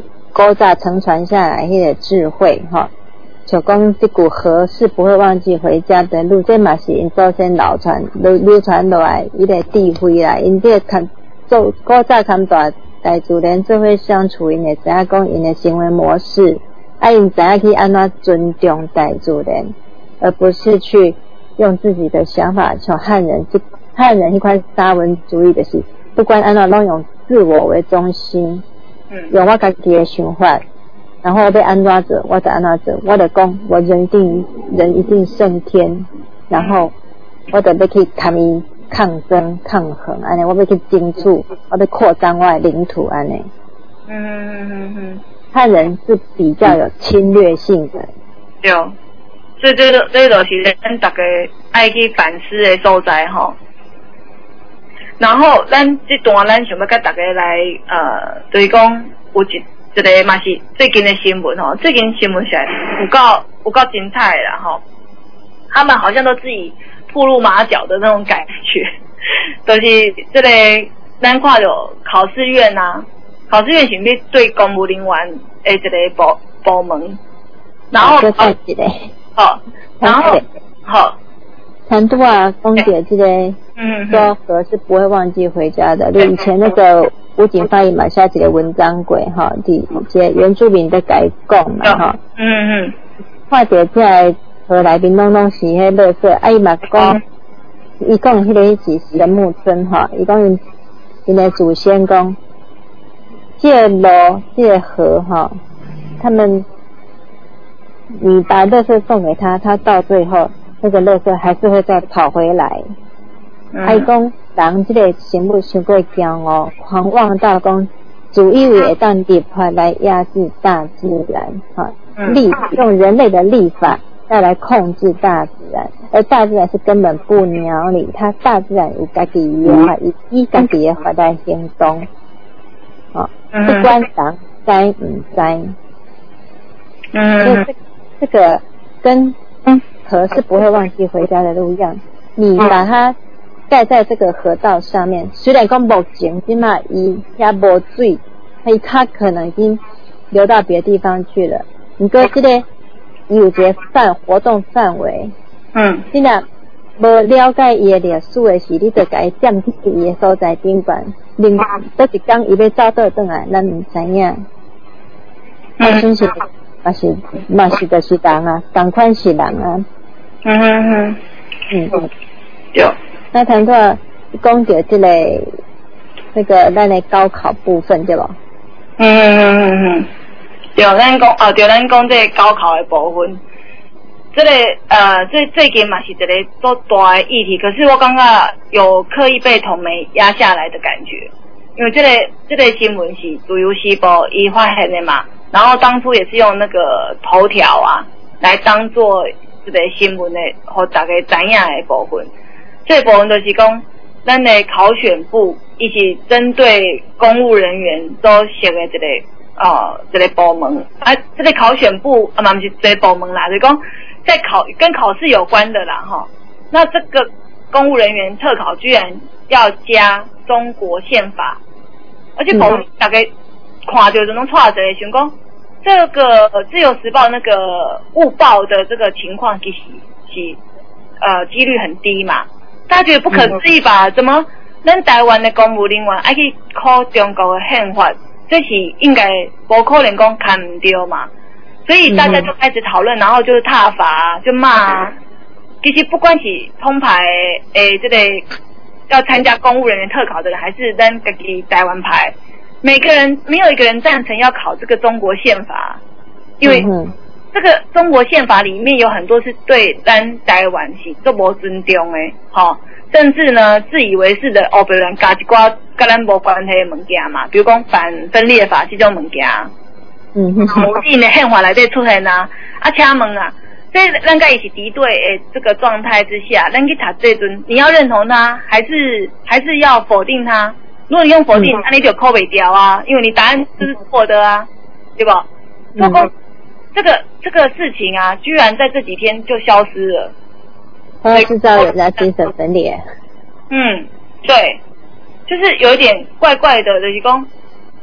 古早承传下来迄个智慧哈。就讲这股河是不会忘记回家的路，这嘛是因祖先流传流流传落来一个智慧啦。因这看做古早看大大自然做伙相处，因会知影讲因的行为模式，啊因知影去安怎尊重大自然，而不是去用自己的想法。像汉人，汉人迄款沙文主义的是，不管安怎拢用自我为中心，嗯，用我家己的想法。然后被安抓者，我的安抓者，我的讲，我人定人一定胜天，然后我的要去他们抗争抗衡，安尼我要去争取，我要扩张我的领土，安尼。嗯嗯嗯嗯。汉人是比较有侵略性的。 对，所以这个这个是咱大家爱去反思的所在吼。然后咱这段咱想要跟大家来呃，就是讲有一。这个嘛是最近的新闻吼，最近新闻起来有够有够精彩啦吼，他们好像都自己暴露马脚的那种感觉，就是这个咱看到考试院啊，考试院是要对公务人员的这个部部门，然后哦， 好，然后好。 谈多啊，公姐这个嗯，说和是不会忘记回家的。就以前那个吴景发伊嘛写一个文章过哈，第这原住民的改讲嘛哈。嗯嗯。看到这个和来宾拢拢是迄垃圾，啊伊嘛讲，伊讲迄个是神木村哈，伊讲因因的祖先讲，这个路这个河哈，他们你把垃圾送给他，他到最后。那个垃圾还是会再跑回来。还讲人这个行不行过强哦，狂妄到讲主义会当立法来压制大自然，哈，立用人类的立法再来控制大自然，而大自然是根本不鸟你，它大自然有自己的话，以以自己的法来行动，哦，不管人知唔知，嗯，所以这这个跟河是不会忘记回家的路一样，你把它盖在这个河道上面，虽然讲目前起码伊也无水，它可能已经流到别的地方去了。不过这个有一个范活动范围，嗯，你若无了解伊的历史的时，你就该占去伊的所在顶端，另倒一天伊要走倒转来，咱唔知影。嗯，真是。嘛是嘛是就是人啊，同款是人啊。嗯嗯嗯嗯嗯，对。那谈到讲到这个那个咱的高考部分对吧？嗯嗯嗯嗯嗯，对，咱讲哦，对，咱讲这个高考的部分，这个呃，最最近嘛是一个做大的议题，可是我感觉有刻意被统媒压下来的感觉，因为这个这个新闻是自由时报伊发现的嘛。然后当初也是用那个头条啊来当做这个新闻的，和大家知影的部分。这部分就是讲，咱的考选部一起针对公务人员所设的这个呃这个部门啊，这个考选部啊嘛不是这个部门啦，就是讲在考跟考试有关的啦哈。那这个公务人员特考居然要加中国宪法，而且保大概。看到这种错的，想讲这个自由时报那个误报的这个情况，其实是呃几率很低嘛。大家觉得不可思议吧？怎么咱台湾的公务人员爱去考中国的宪法？这是应该不可能讲看唔到嘛。所以大家就开始讨论，然后就是挞伐，就骂。其实不管是通牌诶，这个要参加公务人员特考的人，还是咱自己台湾牌。每个人没有一个人赞成要考这个中国宪法，因为这个中国宪法里面有很多是对咱台湾是都无尊重的，哈，甚至呢自以为是的欧北人加一寡跟咱无关系的物件嘛，比如讲反分裂法这种物件，嗯，无自己的宪法内底出现啊，啊，请问啊，在咱甲伊是敌对的这个状态之下，咱去读这阵，你要认同他，还是还是要否定他？如果你用否定，那、嗯、你就扣不掉啊，因为你答案是错的啊，对吧？不过、嗯、这个这个事情啊，居然在这几天就消失了，他制造人家精神分裂。 嗯，对，就是有一点怪怪的，就是说，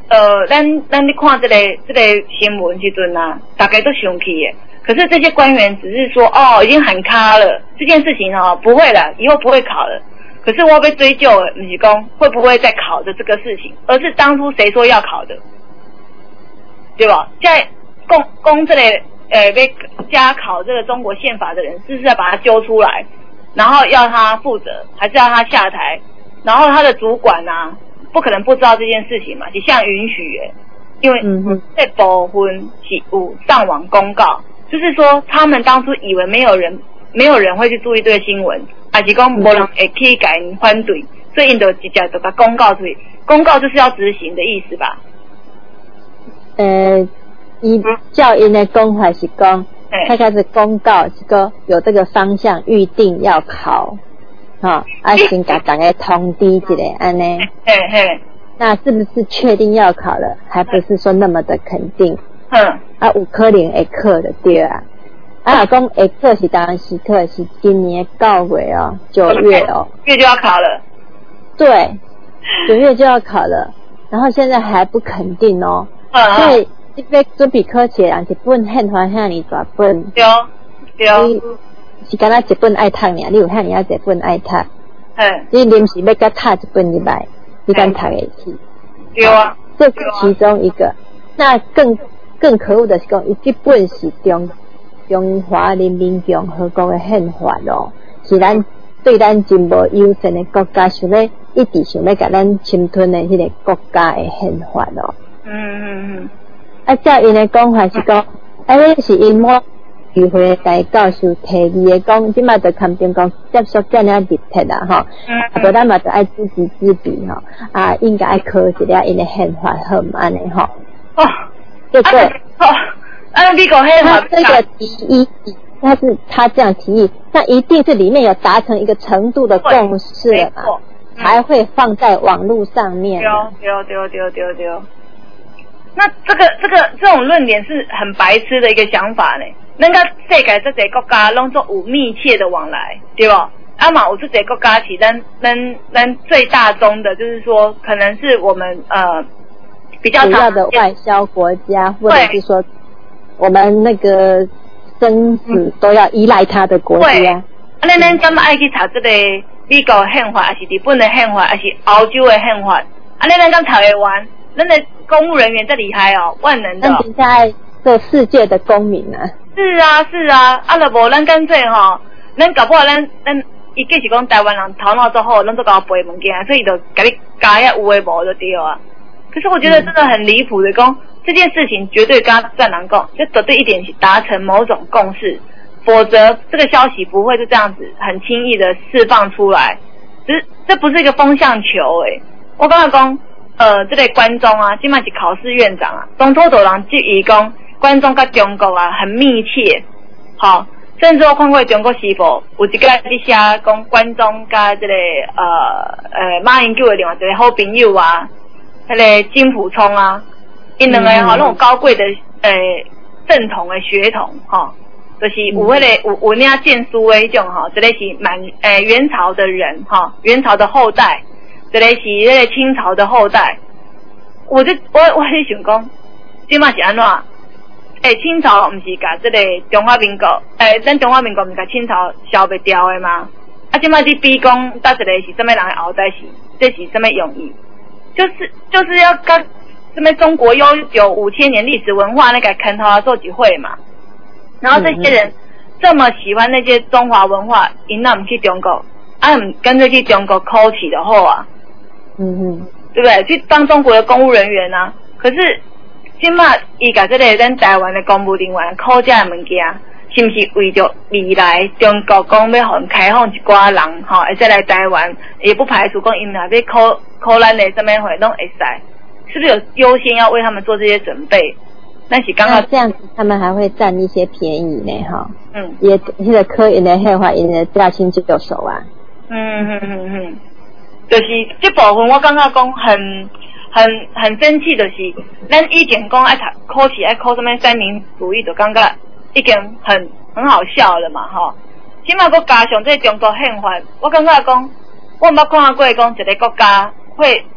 呃，咱咱你看这个这个新闻时阵啊，大家都生气耶。可是这些官员只是说哦，已经喊卡了，这件事情哦不会了，以后不会考了。可是我要被追究的，不是说会不会再考的这个事情，而是当初谁说要考的，对吧？现在公公这个呃被加考这个中国宪法的人，是不是要把他揪出来，然后要他负责，还是要他下台？然后他的主管啊，不可能不知道这件事情嘛，是像允许的，因为这部分是有上网公告。就是说，他们当初以为没有人，没有人会去注意这个新闻，还是讲没人会去改反对，所以因就直接就把公告出去。公告就是要执行的意思吧？ 呃，依照因的讲法是讲，他开始公告是个有这个方向预定要考，哈、哦，啊先给大家通知一下，安尼。 嘿嘿。 那是不是确定要考了？还不是说那么的肯定。 嗯， 啊，有可能会考的对啊。啊，讲会考是当然时刻是今年九月哦，九月哦， 月就要考了。 对，九月就要考了，然后现在还不肯定哦。 嗯嗯。 所以这个准备考试的人一本宪法遐尼大本。 对对。 是敢若一本爱读尔，你有遐尼啊一本爱读。 嗯。 你临时要甲读一本入来，你敢读得起？ 对啊。 这是其中一个。那更更可恶的是讲，伊这本是中中华人民共和国的宪法哦，是咱对咱真无友善的国家想要一直想要甲咱侵吞的迄个国家的宪法哦。 嗯嗯嗯。 啊，照因的讲法是讲，啊，迄是因某聚会大教授提议的讲，即马就肯定讲接受这样立体啦吼，啊，无咱嘛就爱知己知彼吼，啊，应该爱考一下因的宪法好嘛安尼吼。 哦。 对对， 哦，啊，美国黑他这个提议，他是他这样提议，那一定是里面有达成一个程度的共识了嘛，才会放在网络上面。 对对对对对对。那这个这个这种论点是很白痴的一个想法呢。那个世界这些国家拢做有密切的往来，对吧？啊嘛，有这些国家是咱咱咱最大宗的，就是说可能是我们呃。比较主要的外销国家，或者是说我们那个生死都要依赖他的国家。啊， 咱咱怎么爱去查这个美国宪法，还是日本的宪法，还是澳洲的宪法？啊，咱咱刚查得完，咱的公务人员这厉害哦，万能的。 咱现在做世界的公民啊。 是啊是啊，啊，就无咱干脆吼，咱搞不好咱咱伊计是讲台湾人头脑做好，咱都搞背物件，所以就甲你加遐有诶无就对啊。可是我觉得真的很离谱的，讲这件事情绝对跟他战狼共，就绝对一点达成某种共识，否则这个消息不会就这样子很轻易的释放出来。只是这不是一个风向球诶、欸。我刚才讲，呃，这类关中啊，今麦是考试院长啊，中土岛人质疑讲关中跟中国啊很密切，好，甚至我看过中国时报有一个在写讲关中跟这个呃呃马英九的另外一个好朋友啊。那个金溥聪啊，因两个吼那种高贵的诶、呃、正统的血统吼，就是有迄、那个有有领剑书的迄种吼，这个是满诶、呃、元朝的人吼，元朝的后代，这个是那个清朝的后代。我就我我是想讲，即马是安怎？诶、欸，清朝毋是甲这个中华民国诶、欸，咱中华民国毋是甲清朝消灭掉的吗？啊，即马你比讲，搭一个是什么人的后代是？这是什么用意？就是就是要跟什么中国悠久五千年历史文化那个看头做几会嘛，然后这些人这么喜欢那些中华文化，因那唔去中国，啊唔干脆去中国考试就好啊，嗯嗯，对不对？去当中国的公务人员啊，可是今嘛伊甲这个咱台湾的公务人员考这物件，是不是为着未来中国讲要互开放一寡人吼，会再来台湾，也不排除讲因若要考考咱的什么会拢会使，是不是有优先要为他们做这些准备？那是刚刚这样子，他们还会占一些便宜呢，哈。 嗯， 也现在科研的宪法，因的驾轻就手啊。 嗯嗯嗯嗯，就是这部分我感觉讲很很很生气，就是咱以前讲爱读考试爱考什么三民主义，就感觉已经很很好笑了嘛，吼。起码佮加上这中国宪法，我感觉讲，我毋捌看过讲一个国家会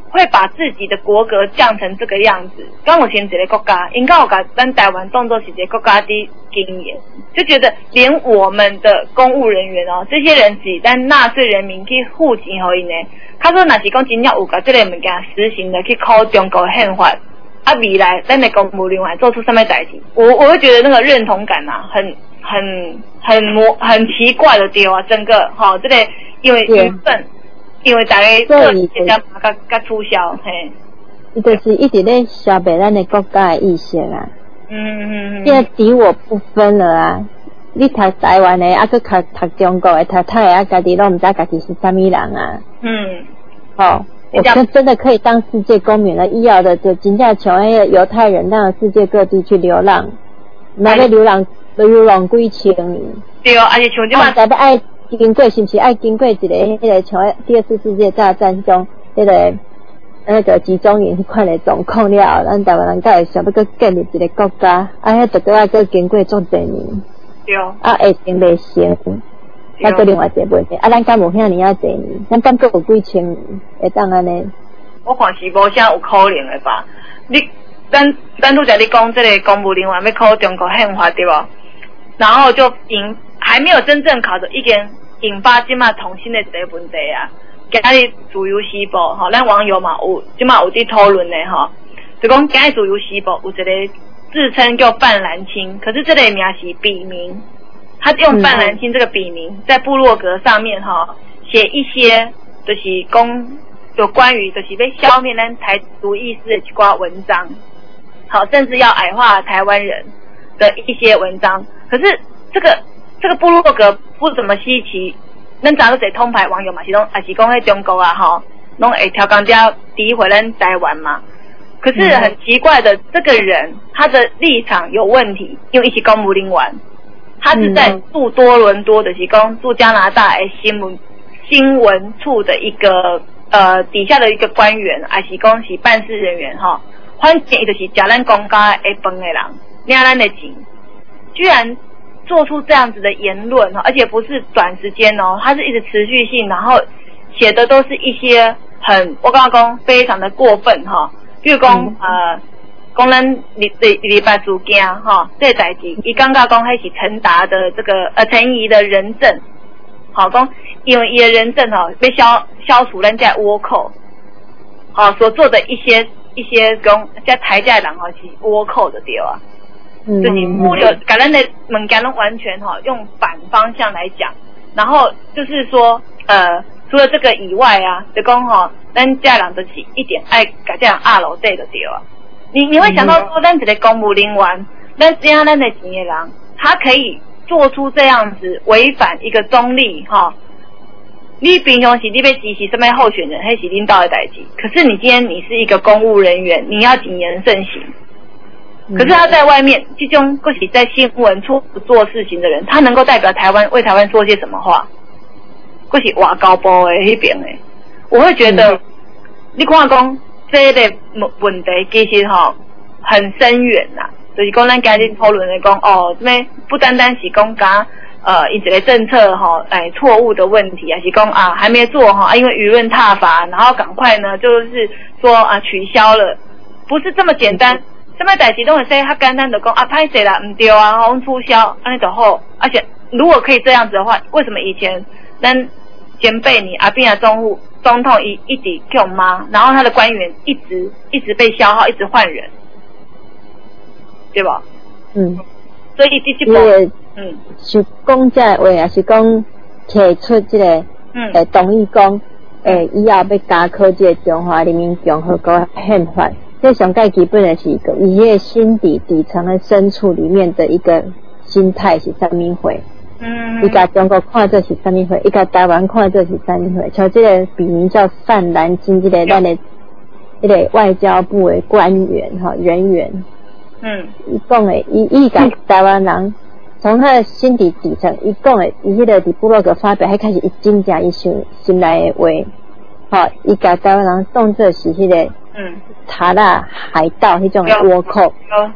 会把自己的国格降成这个样子。刚有前一个国家，应该有把咱台湾当作是一个国家的经验，就觉得连我们的公务人员哦，这些人是咱纳税人民去付钱给因呢。他说，若是讲真正有把这个物件实行的去考中国宪法，啊，未来咱的公务人员做出什么代志，我我会觉得那个认同感啊，很很很模很奇怪的对啊，整个哈、哦，这个因为舆论。因为大家做人家甲甲促销，嘿， 伊就是一直咧消灭咱的国家的意识啊。 嗯嗯嗯。 现在敌我不分了啊！你读台湾的，啊，去读读中国的，读泰的，啊，家己拢唔知家己是啥物人啊。 嗯。 哦，我真真的可以当世界公民了。以后的就真正像那个犹太人，让世界各地去流浪，那个流浪流浪几千年。 对哦，而且像这嘛， 大家爱。经过是不是爱经过一个迄个像第二次世界大战中迄个那个集中营款的状况了，咱台湾人才会想要搁建立一个国家，啊，迄就搁要搁经过足侪年， 对， 啊，会成未成，那搁另外一个问题，啊，咱敢无遐尼啊侪年，咱敢搁有几千年会当安尼？ 我看是无啥有可能的吧？你咱咱拄则你讲这个公务人员要考中国宪法对吧？然后就引还没有真正考的已经引发今嘛同性的这个问题啊。今日自由时报吼，咱网友嘛有今嘛有伫讨论的吼，就讲今日自由时报有一个自称叫范兰青，可是这个名是笔名，他用范兰青这个笔名在部落格上面哈写一些就是讲有关于就是被消灭咱台独意识的一寡文章，好，甚至要矮化台湾人的一些文章。可是这个这个部落格不怎么稀奇，咱早都在通牌网友嘛，是讲也是讲喺中国啊，吼，拢会挑工家诋毁咱台湾嘛。可是很奇怪的，这个人他的立场有问题，因为一起公务人员，他是在驻多伦多的，是讲驻加拿大的新闻新闻处的一个呃底下的一个官员，还是讲是办事人员哈。反正伊就是食咱公家的饭的人，领咱的钱，居然做出这样子的言论，而且不是短时间哦，它是一直持续性，然后写的都是一些很我刚刚讲非常的过分哈。比如讲、嗯、呃，讲咱礼礼礼拜主件哈，这代志，伊刚刚讲迄是陈达的这个呃陈仪的人证，好讲因为伊的人证哈被消消除咱在倭寇，好所做的一些一些讲在台价人哈是倭寇的对啊，嗯，就是不有把咱的物件拢完全哈用反方向来讲，然后就是说呃。除了这个以外啊，就讲吼，咱家人就是一点爱甲这样压落底就对了。你你会想到说，咱一个公务人员，咱这样咱的钱的人，他可以做出这样子违反一个中立哈。你平常时你要支持什么候选人，迄是领导的代志。可是你今天你是一个公务人员，你要谨言慎行。可是他在外面，这种或许在新闻处做事情的人，他能够代表台湾为台湾说些什么话？或是外交部的那边的，我会觉得，嗯、你看讲这个问题其实吼很深远呐、啊，就是讲咱今日讨论的讲哦，咩不单单是讲讲呃一个政策吼哎错误的问题，还是讲啊还没做哈、啊，因为舆论挞伐，然后赶快呢就是说啊取消了，不是这么简单。什么代志都会说他简单的讲啊歹势啦，唔对啊，我们促销，安尼就好。而且如果可以这样子的话，为什么以前咱前辈你阿扁啊总统总统一一直叫骂，然后他的官员一直一直被消耗，一直换人，对吧？ 嗯， 所以这这个嗯，是讲这话也是讲提出这个嗯，诶，同意讲诶，以后要加考这个中华人民共和国宪法，这上盖基本的是一个伊个心底底层的深处里面的一个心态是啥物货？嗯，一个中国看这是什么会，一个台湾看这是什么会。像这个笔名叫范兰青，这个咱的这个外交部的官员哈人员，嗯，伊讲的，伊伊甲台湾人从他的心底底层，伊讲的，伊迄个伫部落格发表，还开始伊真正伊想心内的话，哈，伊甲台湾人当作是迄个嗯塔拉海盗迄种的倭寇，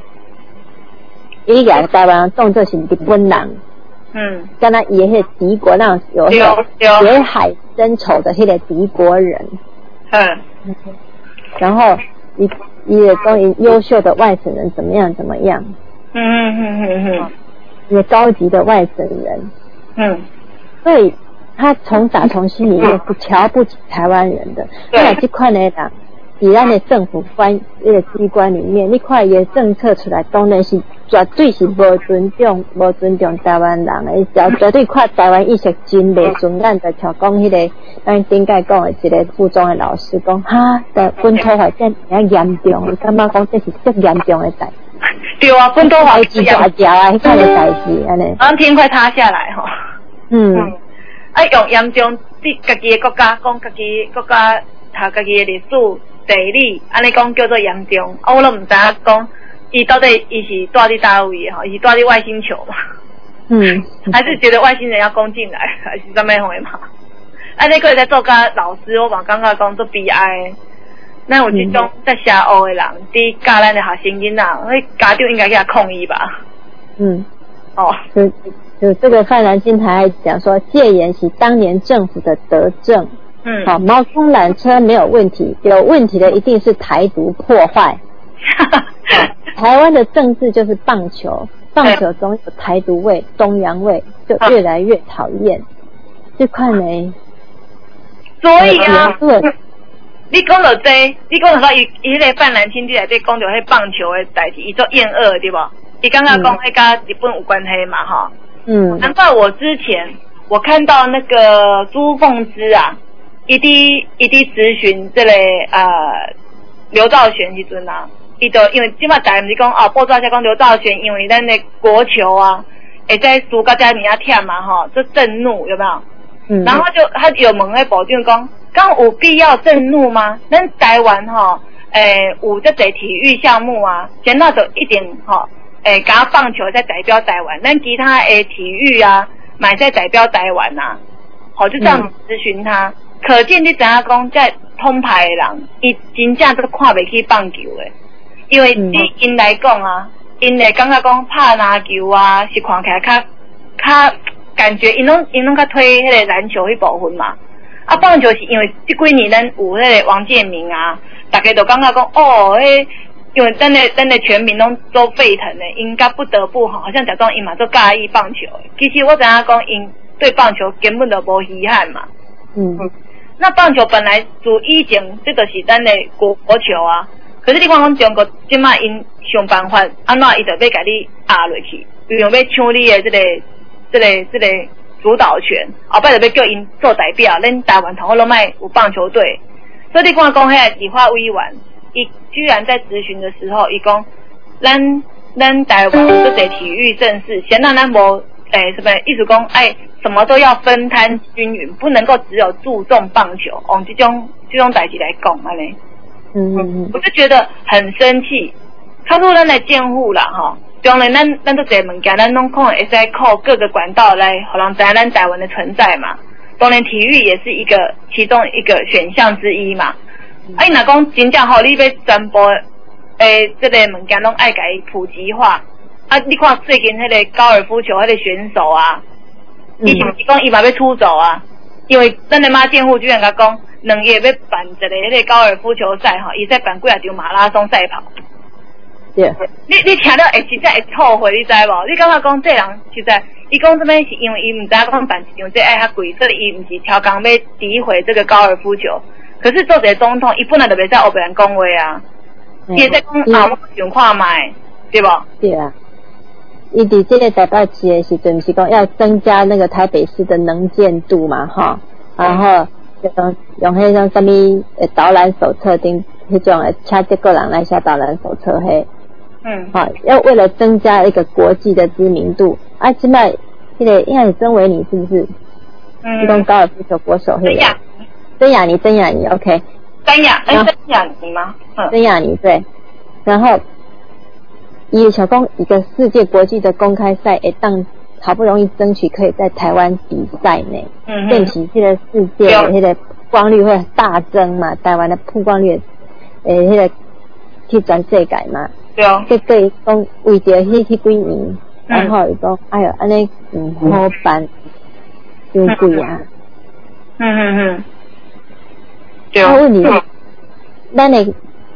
伊甲台湾人当作是日本人。嗯，跟他也是敌国那种有血海深仇的那个敌国人。 嗯， 然后伊伊也讲伊优秀的外省人怎么样怎么样， 嗯嗯嗯嗯嗯， 也高级的外省人， 嗯， 所以他从打从心里面是瞧不起台湾人的。那这款的人，在咱的政府官那个机关里面，你看伊的政策出来，当然是绝对是无尊重、无尊重台湾人的，绝绝对看台湾意识真袂顺。咱就像讲迄个，咱顶届讲的一个附中的老师讲，哈，在本土化这样严重，伊感觉讲这是最严重的代。 对啊，本土化是大条啊，迄款的代志安尼。 让天快塌下来吼。 嗯。 啊，用严重对家己的国家讲，家己国家读家己的历史、地理，安尼讲叫做严重。啊，我都唔知影讲，伊到底伊是住伫叨位吼？伊是住伫外星球嘛？ 嗯。 还是觉得外星人要攻进来，还是啥物货嘛？啊，你可以在做甲老师，我嘛感觉讲做悲哀。那有这种在瞎学的人，伫教咱的学生囡仔，迄家长应该给他抗议吧？ 嗯。 哦。 就就这个范兰金还讲说，戒严是当年政府的德政。 嗯。 好，毛空缆车没有问题，有问题的一定是台独破坏。台湾的政治就是棒球，棒球中有台独味、东洋味，就越来越讨厌。这块呢？ 所以啊。你讲到这，你讲到说伊伊迄个范兰青伫内底讲到迄棒球的代志，伊做厌恶对无？伊刚刚讲迄甲日本有关系嘛吼？ 嗯。 难怪我之前我看到那个朱凤芝啊，伊伫伊伫咨询这个呃刘兆玄时阵啊，伊就因为即摆台毋是讲哦，报纸才讲刘兆玄，因为咱的国球啊，会在输到遮尔啊忝嘛吼，就震怒有没有？嗯。然后就他有问迄部长讲。刚有必要震怒吗？咱台湾吼，诶、欸，有这侪体育项目啊，现在就一定吼，诶、欸，甲棒球在代表台湾，咱其他诶体育啊，买在代表台湾呐，好，就这样咨询他。嗯、可见你知影讲，在通牌的人，伊真正都看袂起棒球诶，因为对因来讲啊，因会感觉讲拍篮球啊，是看起来较较感觉，因拢因拢较推迄个篮球迄部分嘛。啊，棒球是因为这几年咱有迄个王建民啊，大家都感觉讲哦，迄因为咱的咱的全民拢都沸腾的，应该不得不好像假装因嘛都介意棒球。其实我知影讲因对棒球根本就无稀罕嘛。 嗯。 那棒球本来自以前这就是咱的国国球啊，可是你看讲中国即摆因想办法，安怎伊就要甲你压落去，又要抢你的这个这个这个。主导权，后摆就要叫因做代表，咱台湾头拢卖有棒球队，所以你看讲迄个立法委员，伊居然在咨询的时候，伊讲，咱咱台湾有这些体育盛事，现在咱无诶什么意思讲，哎，什么都要分摊均匀，不能够只有注重棒球，用这种这种代志来讲安尼， 嗯嗯嗯， 我就觉得很生气，他说咱来监护啦哈。当然，咱咱都这物件，咱拢可能会使靠各个管道来，互人知影咱台湾的存在嘛。当然，体育也是一个其中一个选项之一嘛。嗯、啊，伊若讲真正吼，你要传播诶，这个物件拢爱甲伊普及化。啊，你看最近迄个高尔夫球迄个选手啊，伊、嗯、是毋是讲伊嘛要出走啊？因为咱的马建户居然甲讲，两月要办一个迄个高尔夫球赛吼，伊在办几啊场马拉松赛跑。 Yeah. 你你听到会实在会后悔，你知无？你感觉讲这人实在，伊讲这边是因为伊唔知影讲办一场这爱较贵，所以伊唔是超工要诋毁这个高尔夫球。可是做一个总统，伊本来就袂使学别人讲话啊，伊会在讲啊，我想看卖，对不？ 对啊。伊伫这个台北市的时阵，是讲要增加那个台北市的能见度嘛，哈，然后用用迄种什么呃导览手册顶迄种诶，请这个人来写导览手册嘿。 嗯， 好，要为了增加一个国际的知名度，啊，现在这个应该是曾维尼是不是？嗯，这种高尔夫球国手， 曾雅， 曾雅妮，曾雅妮 ，OK， 曾雅，哎，曾雅妮吗？嗯， 曾雅妮对，然后以小公一个世界国际的公开赛，诶，当好不容易争取可以在台湾比赛呢，嗯，变起这个世界的那个曝光率会大增嘛，台湾的曝光率，诶，那个去全世界嘛。 对啊， 结果伊讲为着迄迄几年，然后伊讲，哎哟，安尼唔好办，真贵啊。 嗯嗯嗯。对啊。 啊，问题，咱的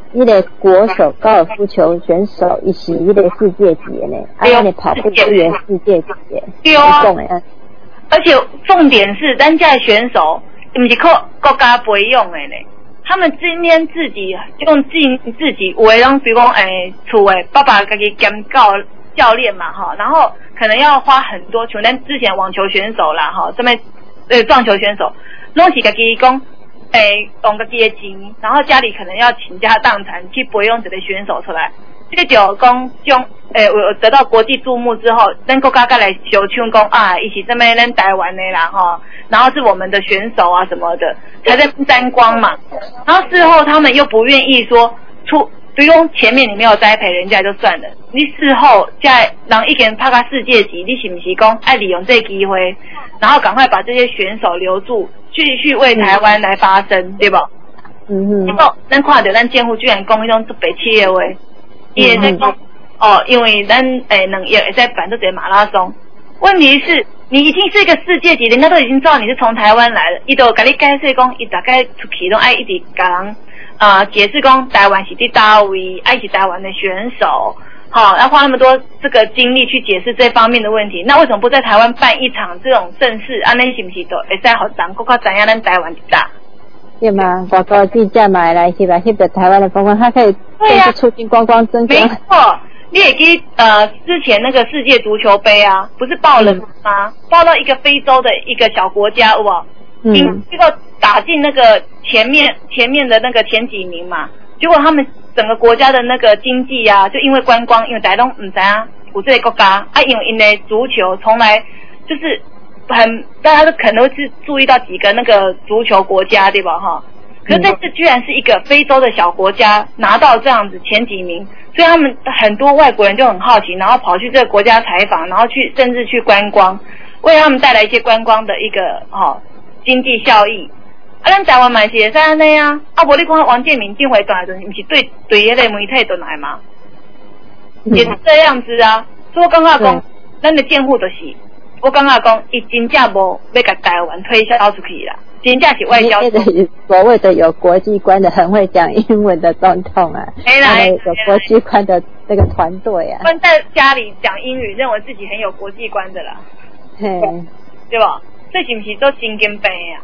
那个国手高尔夫球选手，伊是那个世界级的呢，啊，那个跑步是也世界级的， 对啊。而且重点是，咱家的选手不是靠国家培养的呢，他们今天自己用自自己有的人，比如讲诶，厝的爸爸自己兼教教练嘛，哈，然后可能要花很多，像咱之前网球选手啦，哈，这边呃撞球选手，拢是自己讲。诶，用个己的钱，然后家里可能要倾家荡产去培养一个选手出来，这个就讲将诶得到国际注目之后，咱国家再来小唱讲啊，一起这边咱台湾的啦哈，然后是我们的选手啊什么的，才在沾光嘛。然后事后他们又不愿意说出，比如说前面你没有栽培人家就算了，你事后在让一个人拍到世界级，你是不是讲爱利用这个机会，然后赶快把这些选手留住？继续为台湾来发声，嗯、对不？嗯哼。然后咱看到咱政府居然讲迄种做白痴的话，伊会在讲哦，因为咱诶两亿会在办这个马拉松。问题是，你已经是一个世界级，人家都已经知道你是从台湾来了，伊都甲你解释讲，伊大概出去拢爱一直甲人啊、呃、解释讲台湾是伫倒位，爱是台湾的选手。好，要花那么多这个精力去解释这方面的问题，那为什么不在台湾办一场这种盛事？啊，那是不是都会使让人更加知影咱台湾是大？ 对吗？外国记者嘛来翕来翕到台湾的观光，它可以对啊，促进观光增加。 没错，你也记呃之前那个世界足球杯啊，不是爆冷吗？爆到一个非洲的一个小国家，有无？嗯。结果打进那个前面前面的那个前几名嘛，结果他们。整个国家的那个经济啊，就因为观光，因为大家都唔知啊，有这个国家啊，因为因为足球从来就是很，大家都可能会是注意到几个那个足球国家，对吧？哈，可是这次居然是一个非洲的小国家拿到这样子前几名，所以他们很多外国人就很好奇，然后跑去这个国家采访，然后去甚至去观光，为他们带来一些观光的一个哈、哦、经济效益。啊，咱台湾嘛是会使安尼啊，啊，无你看王建民进回转来阵，不是对对迄个媒体转来吗？也是这样子啊，所以我感觉讲，咱的政府就是，我感觉讲，伊真正无要甲台湾推销出去啦，真正是外交。 所谓的有国际观的、很会讲英文的总统啊，他有国际观的这个团队啊。 关在家里讲英语，认为自己很有国际观的啦， 嘿， 对吧？这是不是都神经病啊？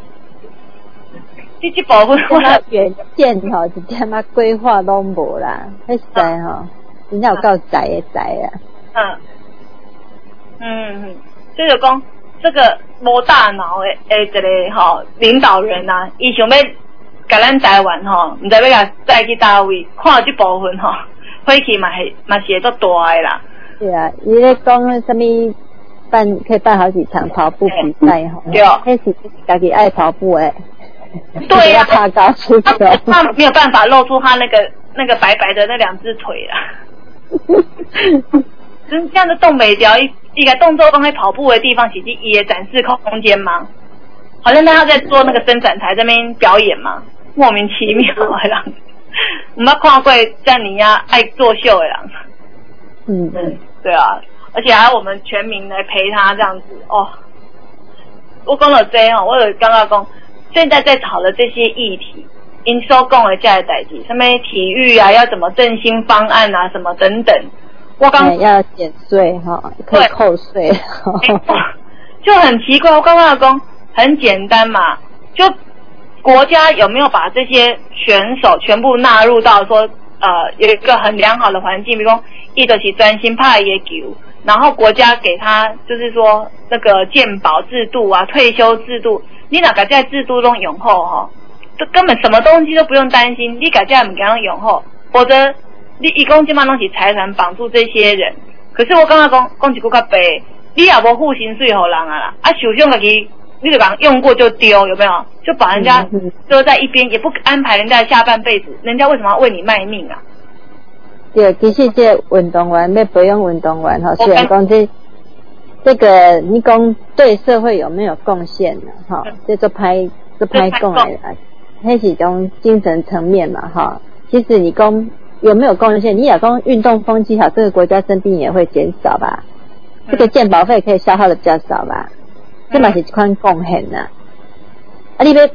这这部分我远见吼，一点仔规划都无啦，迄在吼，真正有够宅的宅啊。 嗯嗯嗯，所以就讲这个无大脑的诶，一个吼领导人啊，伊想要甲咱台湾吼，唔知要甲带去倒位，看到这部分吼，火气嘛是嘛是会足大的啦。 是啊，伊咧讲什么办可以办好几场跑步比赛吼， 对， 迄是家己爱跑步诶。 对呀、啊， 爬高出球， 他没有办法露出他那个那个白白的那两只腿啦。真这样的动没掉，一一个动作刚才跑步的地方，其实也展示空间吗？好像他在做那个伸展台这边表演嘛，莫名其妙的人。我们看过像你呀爱作秀的人。嗯嗯，对啊，而且还有我们全民来陪他这样子哦。我讲了这哦，我有刚刚讲。现在在吵的这些议题，因所讲的这些代志，什么体育啊，要怎么振兴方案啊，什么等等，我刚要减税哈，可以扣税， 就很奇怪。我刚刚讲很简单嘛，就国家有没有把这些选手全部纳入到说呃有一个很良好的环境，比如说伊就是专心拍野球，然后国家给他就是说那个健保制度啊、退休制度。你哪个在制度中永后哈，这根本什么东西都不用担心。你改在唔敢永后，否则你一公斤嘛东西财产绑住这些人。可是我刚刚讲讲一句较白，你也无付薪水给人啊啦，啊首相自己你就讲用过就丢，有没有？就把人家搁在一边，也不安排人家的下半辈子，人家为什么要为你卖命啊？ 对，其实这运动员要培养运动员哈，虽然讲这。这个你讲对社会有没有贡献呢？哈，这做拍做拍讲来啦，那是一种精神层面嘛，哈。其实你讲有没有贡献，你也讲运动风气好，这个国家生病也会减少吧？这个健保费可以消耗的比较少吧？这嘛是一款贡献呐。啊，你要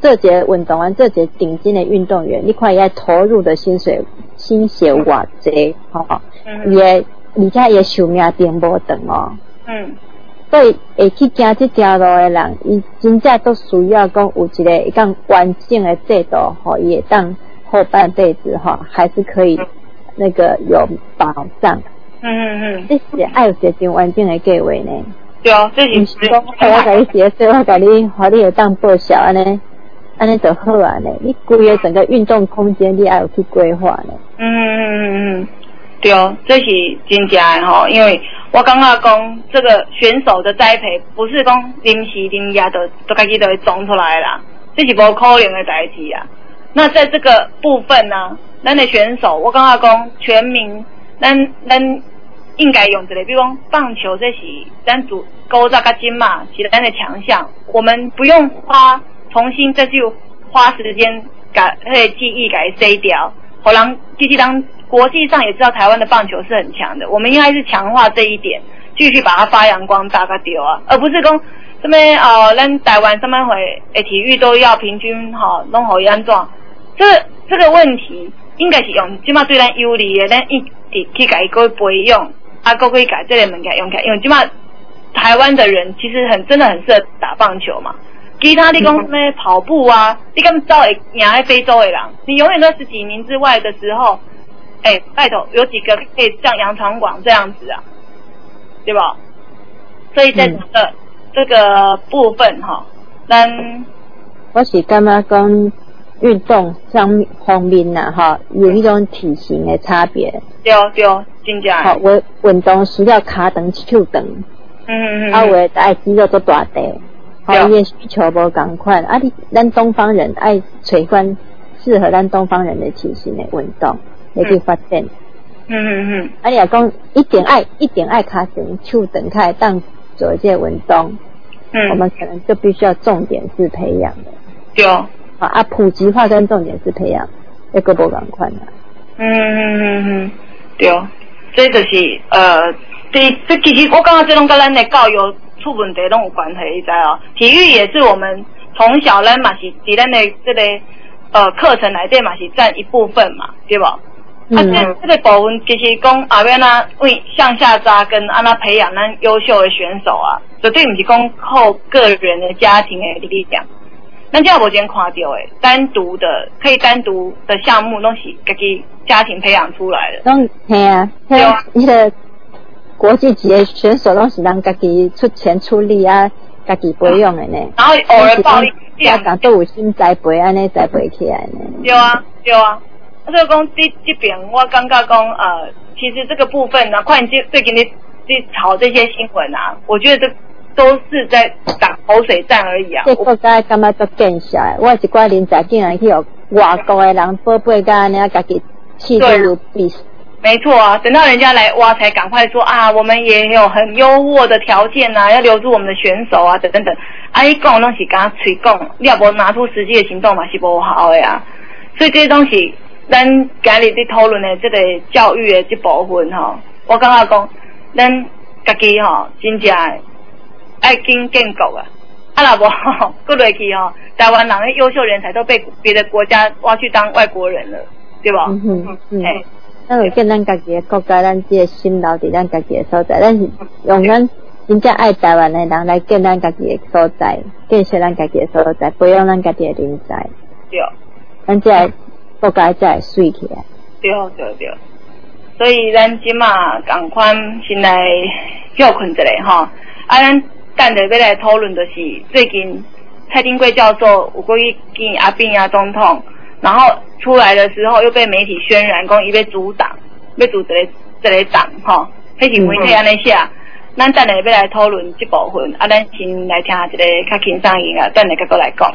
这节运动完，这节顶尖的运动员，你看伊爱投入的薪水薪水偌济，吼、哦，伊个、嗯、而且伊个寿命并无长哦。嗯。所以会去行这条路的人，伊真正都需要讲有一个一个完整的制度，吼，也当后半辈子哈、哦，还是可以那个有保障。嗯嗯嗯。这是爱有一个真完整的计划呢。对啊，这是讲我甲你节税，我甲你，互你有当报销安尼，安尼就好啊呢。你规个整个运动空间，你爱有去规划呢。嗯嗯嗯嗯，对哦，这是真正的吼，因为我感觉讲这个选手的栽培，不是讲临时临夜就就家己就会种出来啦，这是无可能的代志啊。那在这个部分呢，咱的选手，我感觉讲全民，咱咱。应该用这个，比如讲棒球，这是咱主古早甲今嘛是咱的强项，我们不用花重新再去花时间把那个记忆给塞掉。好人其实当国际上也知道台湾的棒球是很强的，我们应该是强化这一点，继续把它发扬光大个丢啊，而不是讲什么呃，咱台湾什么会诶体育都要平均哈，弄好安怎？这这个问题应该是用今嘛对咱有利的，咱一直去给个培养。啊，各可以改这类门改用起来，因为起码台湾的人其实很真的很适合打棒球嘛。其他你讲什么跑步啊，你根本招会赢在非洲的人，你永远都十几名之外的时候，哎、欸，拜托有几个可以像杨传广这样子啊，对吧？所以在这个、嗯、这个部分哈，咱我是感觉讲运动上方面呐，哈，有一种体型的差别。对对。真正好，我运动需要脚长手长，嗯嗯嗯，啊，有的爱肌肉都大块，好，伊的需求无同款，啊，你咱东方人爱找款适合咱东方人的体型的运动来去发展，嗯嗯嗯，啊，你若讲一定爱一定爱脚长手长开当做这个运动，嗯，我们可能就必须要重点是培养的，对，啊啊，普及化跟重点是培养，那个无同款的，嗯嗯嗯嗯，对。这就是呃，这这其实我感觉这种跟咱的教育出问题拢有关系，你知哦。体育也是我们从小咱嘛是在咱的这个呃课程内底嘛是占一部分嘛，对吧？嗯。啊，这这个部分其实讲后面啊，为向下扎根，安那培养咱优秀的选手啊，绝对不是讲靠个人的家庭的力量。咱这我今天看到诶，单独的可以单独的项目，拢是家己家庭培养出来的。拢系啊，对啊，你的国际级的选手拢是人家己出钱出力啊，家己培养的呢。然后偶尔暴力，家长都有心栽培，安尼栽培起来呢。对啊，对啊。所以讲这这边，我感觉讲呃，其实这个部分呢，看你最近你去炒这些新闻啊，我觉得这。都是在打口水战而已啊！这国家感觉足见识的，我一寡人才竟然去有外国的人宝贝甲安尼啊，家己气都有比死。没错啊，等到人家来挖，才赶快说啊，我们也有很优渥的条件啊，要留住我们的选手啊，等等等。啊，伊讲拢是敢嘴讲，你也无拿出实际的行动嘛，是无好的啊。所以这些东西，咱今日在讨论的这个教育的这部分吼，我感觉讲，咱家己吼，真正。爱经建构啊，啊若无吼，过落去吼，台湾人的优秀人才都被别的国家挖去当外国人了，对吧？嗯哼，嗯，哎，咱有见咱家己的国家，咱这个心留伫咱家己的所在，咱是用咱真正爱台湾的人来建咱家己的所在，建设咱家己的所在，培养咱家己的人才。对，咱这个国家才会水起来。对对对，所以咱即马赶快先来休困一下吼，啊咱。等下要来讨论的是最近蔡丁贵教授有过去见阿扁啊总统，然后出来的时候又被媒体渲染讲伊要阻挡，要阻一个一个党吼，迄是媒体安尼写。咱等下要来讨论这部分，啊，咱先来听一个较轻松音乐，等下再过来讲。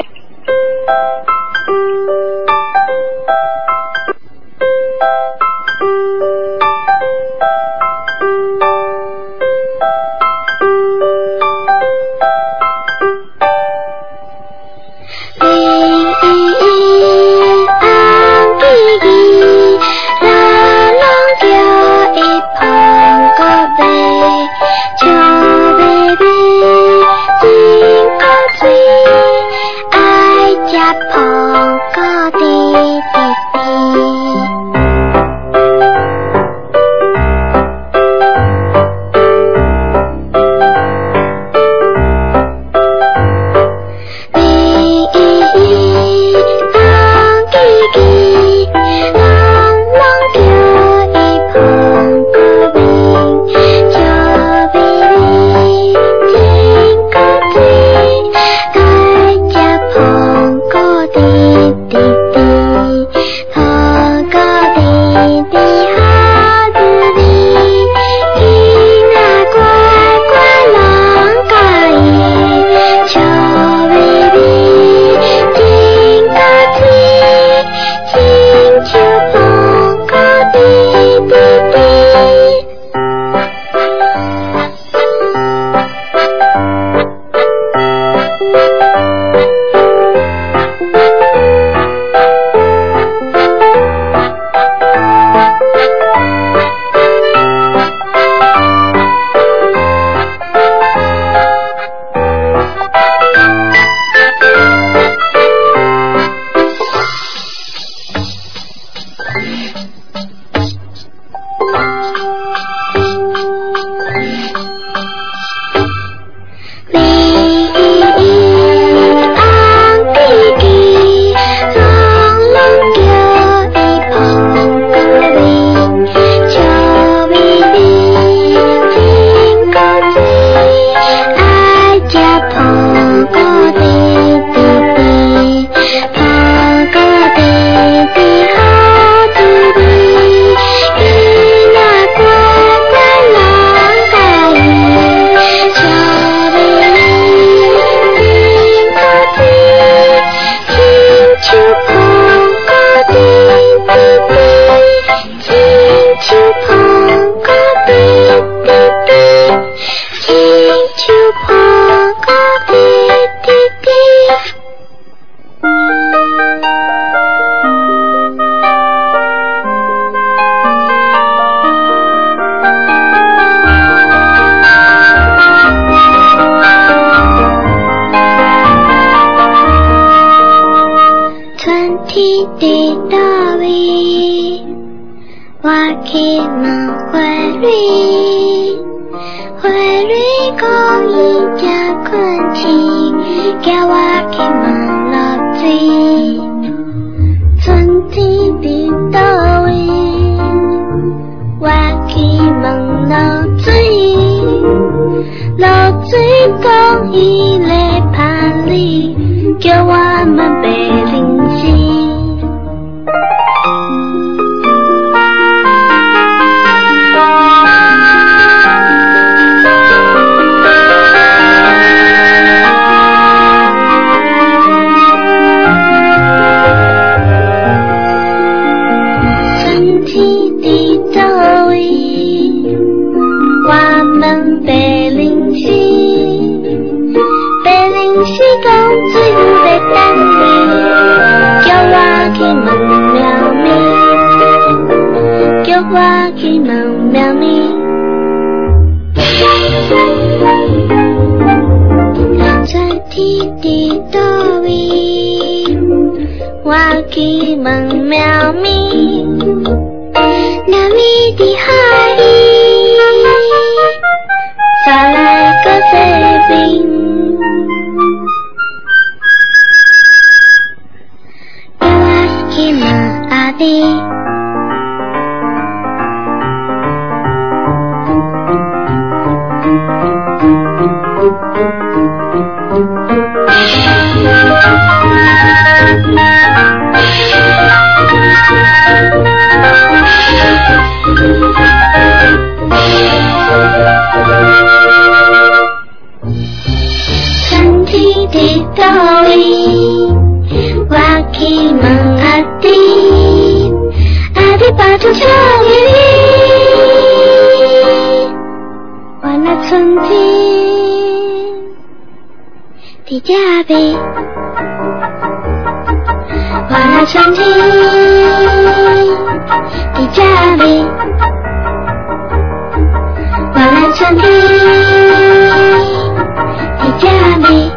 伫倒位？我去问花蕊，花蕊讲伊正困醒，叫我去问落水。春天伫倒位？我去问落水，落水讲伊咧打理，叫我问白灵星。我去问苗咪，春天伫倒位？我去问苗咪，苗咪伫海里，啥来个西边？叫我去问阿弟。春天伫倒位？我去问阿弟，阿弟把酒唱给你。我那春天伫家边，我那春天伫家边，我那春天伫家边。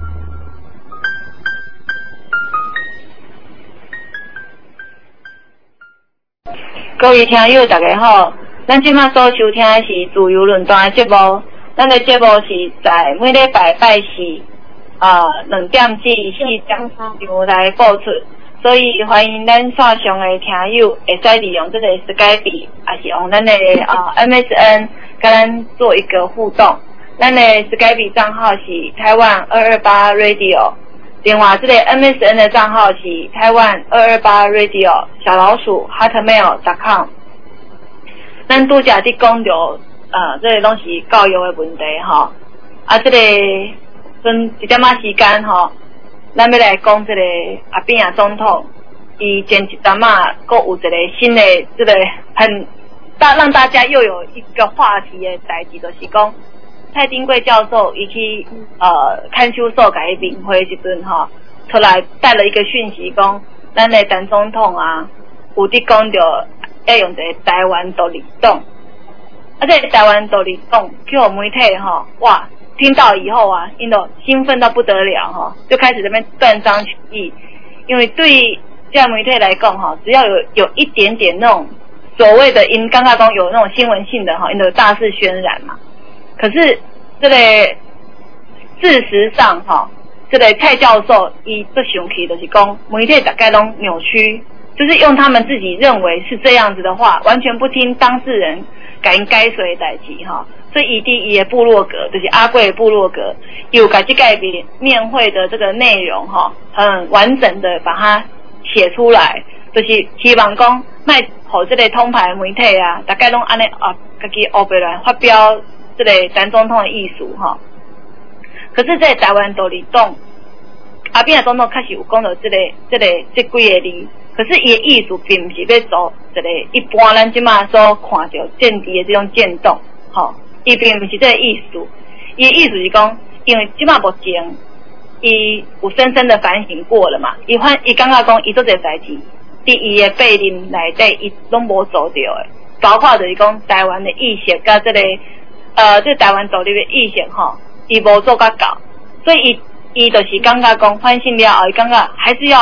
各位听友大家好，咱即马所收听的是自由论坛的节目，咱的节目是在每礼拜拜四啊两点至四点钟来播出，所以欢迎咱线上的听友会使利用这个 Skype， 也是用咱的啊 M S N 跟咱做一个互动。咱的 Skype 账号是台湾二二八 Radio， 电话这个 M S N 的账号是台湾二二八 Radio 小老鼠 hotmail dot com。咱拄则伫讲着呃，这个拢是教育的问题吼，啊，这个剩一点仔时间吼，咱要来讲这个阿扁啊总统，伊前一阵仔阁有一个新的这个很大让大家又有一个话题的代志，就是讲蔡丁贵教授伊去呃看守所甲伊面会一阵吼，出来带了一个讯息讲，咱的陈总统啊有伫讲着要用一个台湾独立党。啊，这台湾独立党，去互媒体哈，哇，听到以后啊，因都兴奋到不得了哈，就开始这边断章取义。因为对这样媒体来讲哈，只要有有一点点那种所谓的因刚刚讲有那种新闻性的哈，因都大肆渲染嘛。可是这个事实上哈，这个蔡教授伊不生气就是讲媒体大概拢扭曲，就是用他们自己认为是这样子的话，完全不听当事人该因该随的代志哈，所以伊伫伊的部落格，就是阿贵的部落格，有把这个面面会的这个内容哈，很完整的把它写出来，就是希望讲卖互这个通牌媒体啊，大概拢安尼啊，家己黑白来发表这个陈总统的意思哈。可是这个台湾独立党，阿扁总统确实有讲到这个这个这几个字。可是伊的意思并不是要做一个一般咱即马所看到政治的这种渐动，吼，伊并不是这个意思。伊的意思是讲，因为即马目前，伊有深深的反省过了嘛，伊反伊感觉讲，伊做这代志，伫伊的背任内底，伊拢无做到的，包括就是讲台湾的意识甲这个呃，这个台湾独立的意识吼，伊无做甲够，所以伊伊就是感觉讲反省了后，伊感觉还是要。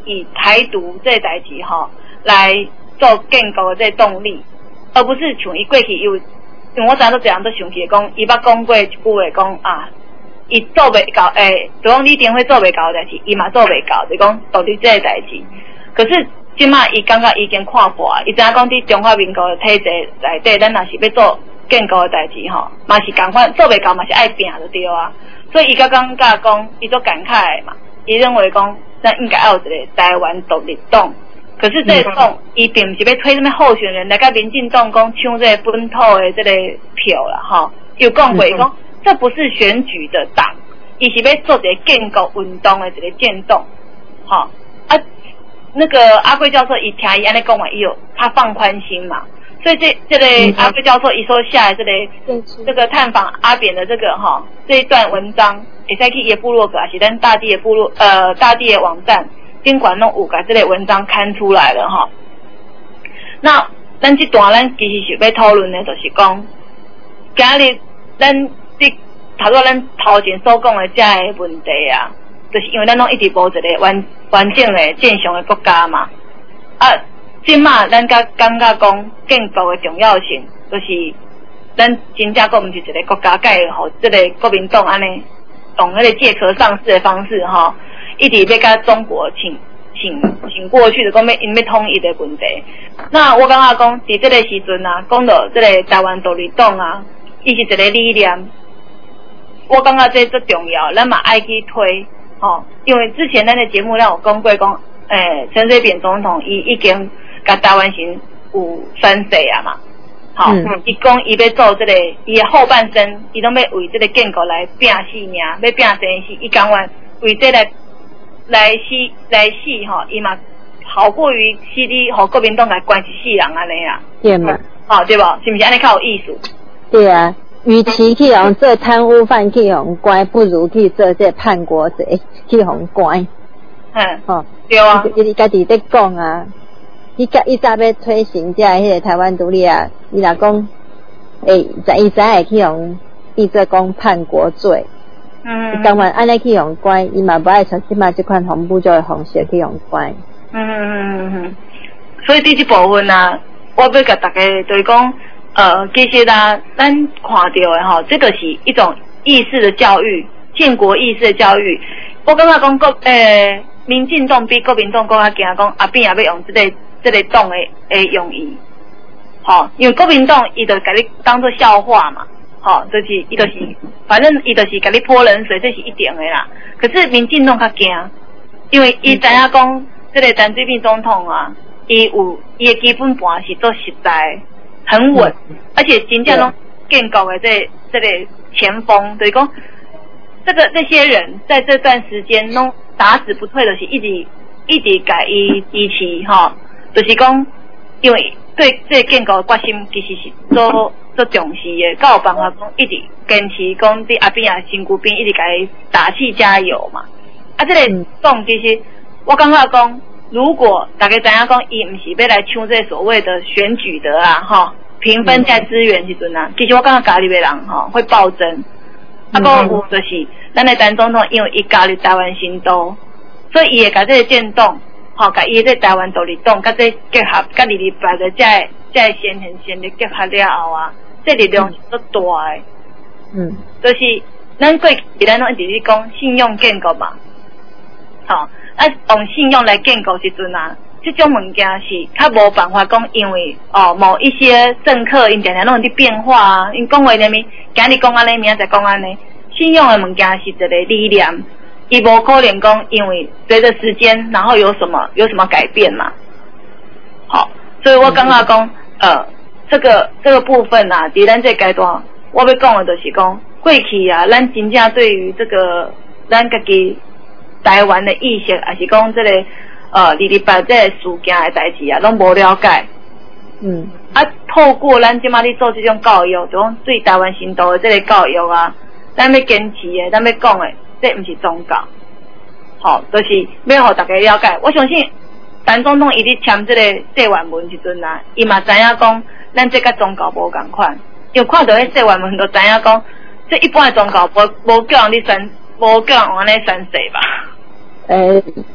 以台独这代志吼来做建构的这动力，而不是像伊过去有，因为我知影都这样都想起讲，伊捌讲过一句话讲啊，伊做袂到，诶，就讲李登辉做袂到的代志，伊嘛做袂到，就讲到底这个代志。可是即马伊感觉已经看破啊，伊知影讲伫中华民国的体制内底，咱若是要做建构的代志吼，嘛是共款做袂到，嘛是爱拼就对啊。所以伊才感觉讲，伊都感慨嘛，伊认为讲，咱应该要有一个台湾独立党。可是这个党，伊并不是要推什么候选人来甲民进党讲抢这个本土的这个票啦，吼。有讲过讲，这不是选举的党，伊是要做一个建构运动的一个建动，吼。啊，那个阿贵教授伊听伊安尼讲完以后，他放宽心嘛。所以这这个阿贵教授伊说下来这个这个探访阿扁的这个哈这一段文章，会使去伊部落格，还是咱大地的部落呃大地的网站，尽管弄五个这类文章刊出来了哈。那咱这段咱其实是要讨论的，就是讲，今日咱这头拄咱头前所讲的这个问题啊，就是因为咱拢一直无一个完完整的正常的国家嘛，啊。即马咱甲感觉讲建构的重要性，就是咱真正佫毋是一个国家，甲会互即个国民党安尼用迄个借壳上市的方式吼，一直要甲中国请请请过去的，讲要因要统一的问题。那我感觉讲，伫即个时阵啊，讲到即个台湾独立党啊，伊是一个理念，我感觉这最重要，咱嘛爱去推吼，因为之前咱的节目咱有讲过讲，诶，陈水扁总统伊已經甲台湾省有宣誓啊嘛，好，伊讲伊要做这个，伊的后半生，伊拢要为这个建国来拼死命，要拼生死，伊甘愿为这个来死来死吼，伊嘛好过于死伫互国民党来关一世人安尼啊， 对嘛？ 哦，对无？是毋是安尼较有意思？ 对啊，与其去用做贪污犯去用关，不如去做这叛国贼去用关。 嗯， 哦， 对啊， 伊家己在讲啊。伊甲伊早要推行这迄个台湾独立啊，伊若讲，诶，在伊早会去用伊做讲叛国罪，嗯，伊甘愿安尼去用关，伊嘛不爱像即马即款恐怖罪的方式去用关。 嗯嗯嗯嗯，所以伫即部分啊，我要甲大家就是讲，呃，其实啊，咱看到的吼，这个是一种意识的教育，建国意识的教育。我感觉讲国诶，民进党比国民党更加惊讲阿扁也要用即个。这个党的诶用意，吼，因为国民党伊就甲你当作笑话嘛，吼，就是伊就是，反正伊就是甲你泼冷水，这是一定的啦。可是民进党较惊，因为伊知影讲，这个陈水扁总统啊，伊有伊的基本盘是做实在，很稳，而且真正拢建构的这这个前锋，就是讲，这个这些人在这段时间拢打死不退的是一直一直甲伊支持，吼。就是讲，因为对这个建构的决心其实是做做重视的，才有办法讲一直坚持讲伫阿扁啊身躯边一直甲伊打气加油嘛。啊，这个党其实我感觉讲，如果大家知影讲，伊毋是要来抢这所谓的选举的啊，吼，平分在资源时阵啊，其实我感觉加入的人吼会暴增。啊，个有就是咱的陈总统，因为伊加入台湾新都，所以伊会甲这个建党。吼，甲伊这台湾独立党，甲这结合，甲二二八的这这先贤先烈结合了后啊，这力量是足大的。嗯，就是咱过去咱拢一直咧讲信用建构嘛，吼、哦，啊用信用来建构时阵啊，这种物件是较无办法讲，因为哦某一些政客因常常拢有伫变化啊，因讲话啥物，今日讲安尼，明仔再讲安尼，信用的物件是一个理念。伊无可能讲，因为随着时间，然后有什么有什么改变嘛？好，所以我刚刚讲，呃，这个这个部分啊，伫咱这阶段，我要讲的就是讲，过去啊，咱真正对于这个咱家己台湾的意识，还是讲这个呃二二八这个事件的代志啊，拢无了解。嗯。啊，透过咱即马咧做这种教育，就讲对台湾新都的这个教育啊，咱要坚持的，咱要讲的。这不是宗教，好，就是要互大家了解。我相信陈总统伊咧签这个誓愿文时阵啊，伊嘛知影讲，咱这甲宗教无共款。因为看到迄誓愿文，就知影讲，这一般的宗教无无叫人咧宣，无叫人安尼宣誓吧？ 诶、欸，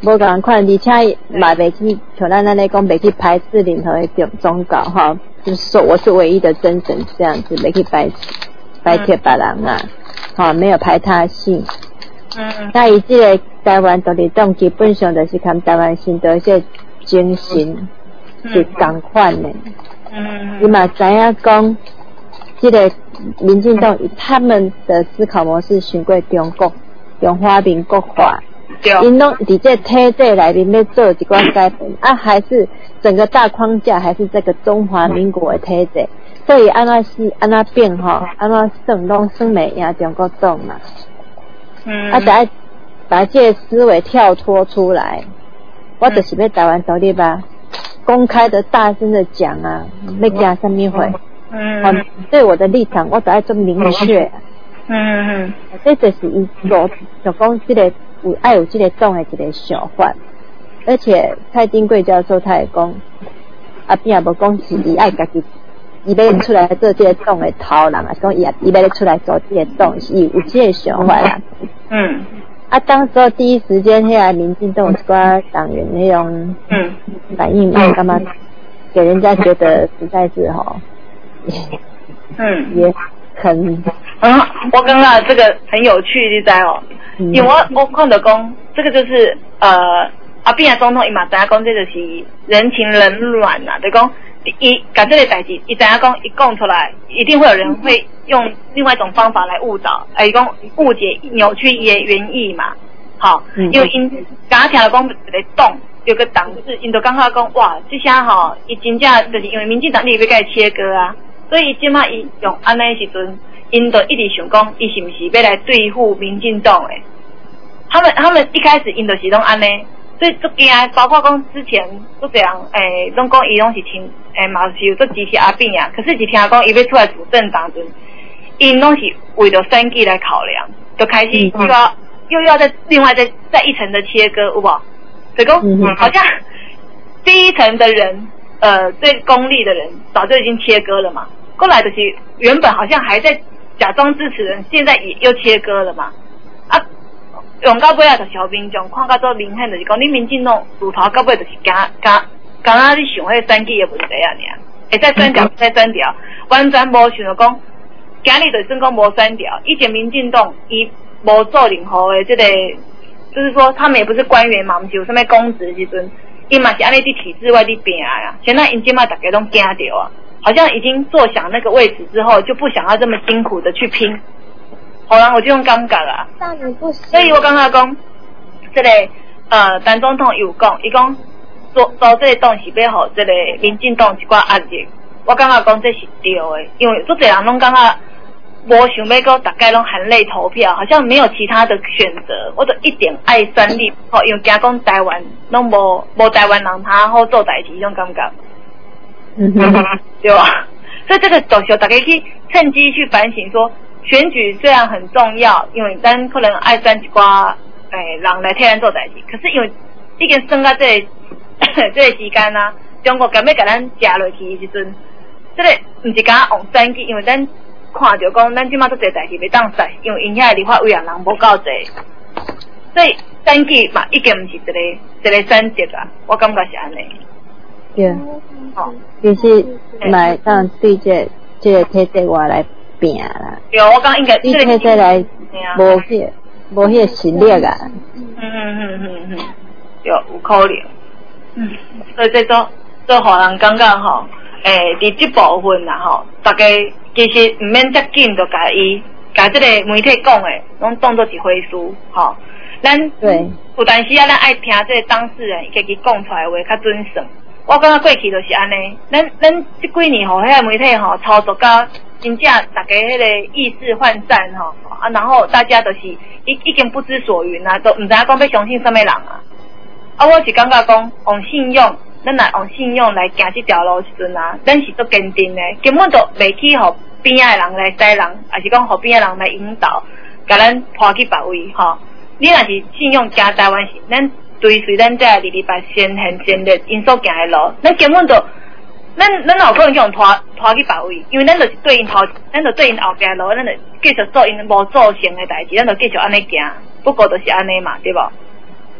无共款，而且嘛袂去像咱安尼讲，袂去排斥林头的宗宗教哈，就是说我是唯一的真神这样子，袂去排排斥别人啊，哈，没有排他性。嗯。那伊即个台湾独立党基本上就是跟台湾新的一些精神是同款的。嗯。伊嘛知影讲，即个民进党他们的思考模式学过中国中华民国化。因拢伫这体制内面要做一寡改变啊，还是整个大框架还是这个中华民国的体制，所以安怎是安怎变吼，安怎算拢算袂赢中国党嘛。嗯。啊，得把这个思维跳脱出来，我就是要台湾独立吧，公开的大声的讲啊，要讲什么会？嗯。对我的立场，我得要这么明确。嗯嗯。这就是伊所就讲这个。有爱有这个党的一个想法，而且蔡丁贵教授他也讲，阿边也无讲是伊爱家己，伊要出来做这个党的头人啊，讲伊也伊要出来做这个党，是有这个想法啦。嗯。啊，当时候第一时间，迄个民进党一寡党员那种嗯反应，嘛，干嘛给人家觉得实在是吼，嗯，也很。 嗯，我感觉这个很有趣，你知哦。因为我我看到讲，这个就是呃，阿扁的总统伊嘛知影讲，这就是人情冷暖呐、啊，就讲伊甲这个代志，伊知影讲，伊讲出来，一定会有人会用另外一种方法来误导，哎，讲误解、扭曲伊的原意嘛。好，嗯、因为因刚刚听了讲一个党，有个党是，因就感觉讲，哇，这下吼，伊真正就是因为民进党你要甲伊切割啊，所以即马伊用安尼时阵。因都一直想讲，伊是不是要来对付民进党诶？他们他们一开始因都是拢安尼，所以足惊，包括讲之前都这样，诶，拢讲伊拢是听，诶，嘛是有做支持阿扁啊。可是一听讲伊要出来主政当中，因拢是为了选举来考量，就开始又要、嗯、又要再另外再再一层的切割，有无？所以讲、嗯、好像第一层的人，呃，最功利的人早就已经切割了嘛。过来就是原本好像还在。假装支持人，现在也又切割了嘛？啊，用到尾啊，就是互民众看到做明显，就是讲你民进党主头到尾就是惊惊，刚刚你想迄个选举的问题啊，尔，会再选掉，再选掉，完全无想到讲，今日就算讲无选掉，以前民进党伊无做任何的这个，就是说他们也不是官员嘛，毋是有什么公职的时阵，伊嘛是安尼伫体制外伫拼啊，现在因即马大家拢惊着啊。好像已经坐享那个位置之后，就不想要这么辛苦的去拼。好啦，我就用尴尬啦。 那你不行。 所以我刚刚讲，这个呃，陈总统有讲，伊讲做做这个党是要互这个民进党一寡压力。我感觉讲这是对的，因为做这人拢感觉无想要讲大家拢含泪投票，好像没有其他的选择，我就一点爱选你，吼，因为惊讲台湾拢无无台湾人他好做代志，迄种感觉。嗯哼，对吧？所以这个就是大家去趁机去反省说，选举虽然很重要，因为咱可能爱选一寡诶人来替咱做代志，可是因为已经算到这个这个时间啊，中国敢要甲咱食落去的时阵，这个唔是敢往选举，因为咱看到讲咱即马做这代志袂当使，因为因遐立法委员人无够侪，所以选举嘛已经唔是一个一个选择啊，我感觉是安尼。 对，哦，其实买当对这这个体制外来拼啦。 对，我讲应该对体制来无迄无迄个实力啊。 嗯嗯嗯嗯嗯，对，有可能。嗯，所以这种做互人感觉吼，诶，伫这部分啦吼，大家其实唔免遮紧就甲伊，甲这个媒体讲诶，拢当作一回事，吼。咱对， 有当时啊，咱爱听这个当事人家己讲出来的话较准算。我感觉过去就是安尼，咱咱这几年吼，迄个媒体吼操作到真正大家迄个意识涣散吼，啊，然后大家就是已已经不知所云啊，都唔知影讲要相信什么人啊。啊，我是感觉讲用信用，咱来用信用来行这条路时阵啊，咱是足坚定的，根本就袂去互边仔的人来带人，还是讲互边仔人来引导，甲咱拖去别位吼。你若是信用加台湾是咱。随随咱这二二八先行先烈因所行的路，咱根本就，咱咱有可能叫人拖拖去别位，因为咱就是对因头，咱就对因后边的路，咱就继续做因无做成的代志，咱就继续安尼行，不过就是安尼嘛，对无？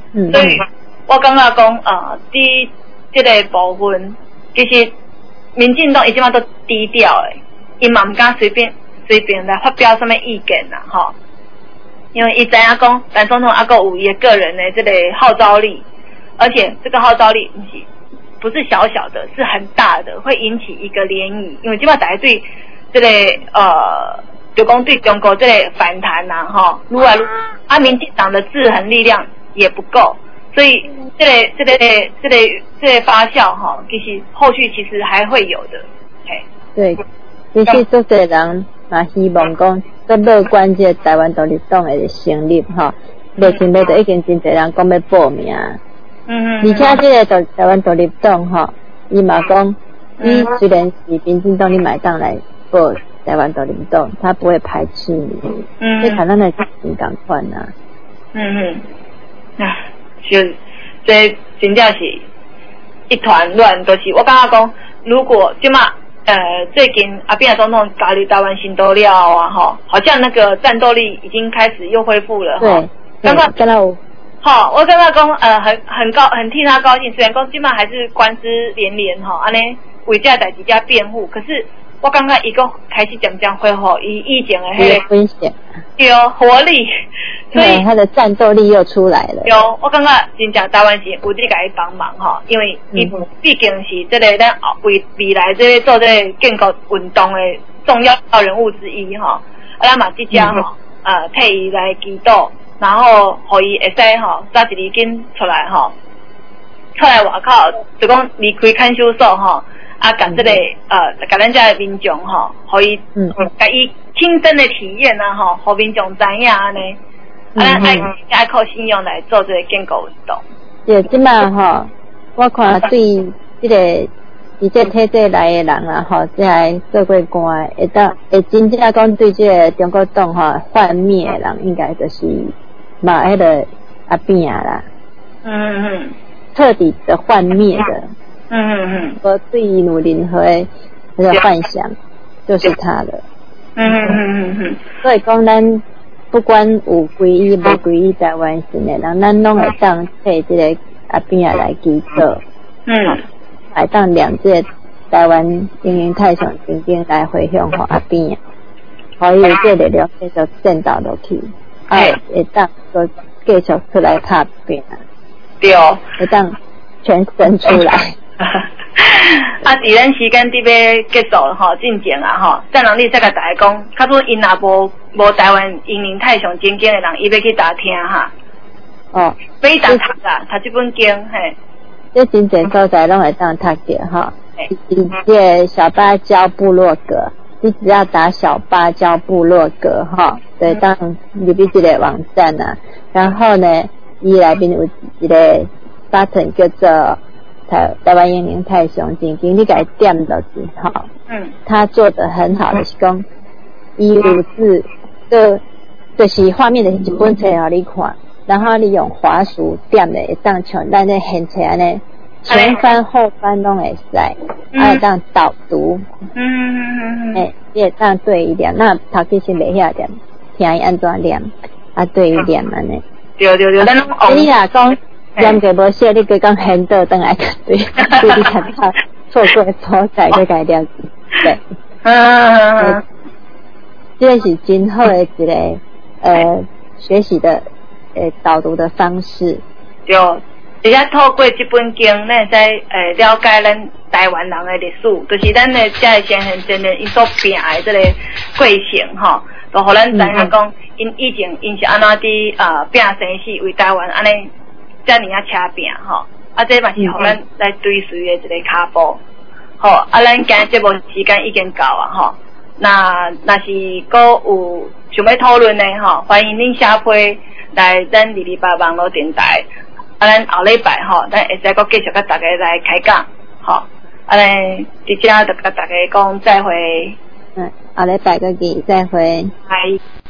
嗯， 所以我感觉讲呃，伫这个部分，其实民进党伊即马都低调诶，伊嘛毋敢随便随便来发表什么意见啦，吼。因为伊知影讲，陈总统还佫有伊个个人的这个号召力，而且这个号召力不是不是小小的，是很大的，会引起一个涟漪。因为即马大家对这个呃，就讲对中国这个反弹呐，吼，愈来愈，啊，民进党的制衡力量也不够。所以，这个、这个、这个、这个发酵哈，其实后续其实还会有的，嘿。 对，其实足侪人嘛希望讲，都乐观这台湾独立党的成立哈，未前尾就已经真侪人讲要报名，嗯嗯，而且这个台湾独立党哈，伊嘛讲，伊虽然是民进党，你买当来报台湾独立党，他不会排斥你，嗯，这可能来真共款呐， 嗯嗯，啊。就这真正是一团乱，都、就是我感觉讲，如果即马呃最近阿扁总统加入台湾新斗了啊，吼，好像那个战斗力已经开始又恢复了， 对， 感觉感觉有， 好，我感觉讲呃很很高很替他高兴，虽然讲即马还是官司连连吼，安尼为这代志加辩护，可是我感觉伊个开始渐渐恢复伊以前的迄个危险， 对哦，活力。所以他的战斗力又出来了。 有，我感觉真正台湾是有伫甲伊帮忙吼，因为伊毕竟是这个咱为未来这个做这个建国运动的重要人物之一吼。啊，咱嘛即只吼，呃，替伊来祈祷，然后互伊会使吼，早一日紧出来吼，出来外口就讲离开看守所吼，啊，甲这个呃，甲咱遮民众吼，互伊嗯，甲伊亲身的体验啊吼，互民众知影安尼。啊，咱爱爱靠信用来做这个建国运动。 对，即马吼，我看对这个伫这体制内的人啊，吼，即个做过官，会当会真正讲对这个中国党吼幻灭的人，应该就是嘛迄个阿扁啦。嗯嗯。彻底的幻灭的。嗯嗯嗯。我对伊有任何的那个幻想，就是他的。嗯嗯嗯嗯。所以讲咱。不管有皈依无皈依台湾神的人，咱拢会当替这个阿扁来祈祷，嗯，会当念这个台湾英英太上真经来回向给阿扁，可以这力量继续振导落去，啊，会当个继续出来拍拼， 对， 会当全身出来。 啊，伫咱时间伫要结束吼，进前啊吼，再让你再甲大家讲，假如因若无无台湾英灵太上真经的人，伊要去打听哈。哦，要去打读啊，读这本经嘿。 这真侪所在拢会当读着哈。以这小芭蕉部落格，你只要打小芭蕉部落格哈，对，当入去这个网站啊，然后呢，伊内面有一个 button 叫做。台台湾英灵太上真经，你给点落去哈，嗯，他做的很好的是讲，伊有字，就就是画面的一本册互你看，然后你用滑鼠点的会当像咱咧现册安尼，前翻后翻拢会使，啊会当导读，嗯嗯嗯，诶，你会当对伊念，那头其实袂晓念，听伊安怎念，啊对伊念安尼， 对对对，咱拢学。你若讲。念个无写，你个讲很多等来对，对你看到错过所在个改掉，对，嗯，这是今后的一个呃学习的呃导读的方式。 对，而且透过这本经，咱会使呃了解咱台湾人的历史，就是咱的这个先贤真人因所拼的这个过程吼，都互咱知影讲，因以前因是安怎伫呃拼生死为台湾安尼。遮尔啊车拼吼，啊这嘛是互咱来追随的一个脚步，好，啊咱今日节目时间已经到啊吼，那若是阁有想要讨论的吼，欢迎恁写批来咱二二八网络电台，啊咱后礼拜吼，咱会使阁继续甲大家来开讲，吼，啊咱伫遮就甲大家讲再会， 嗯，后礼拜个见再会， 拜。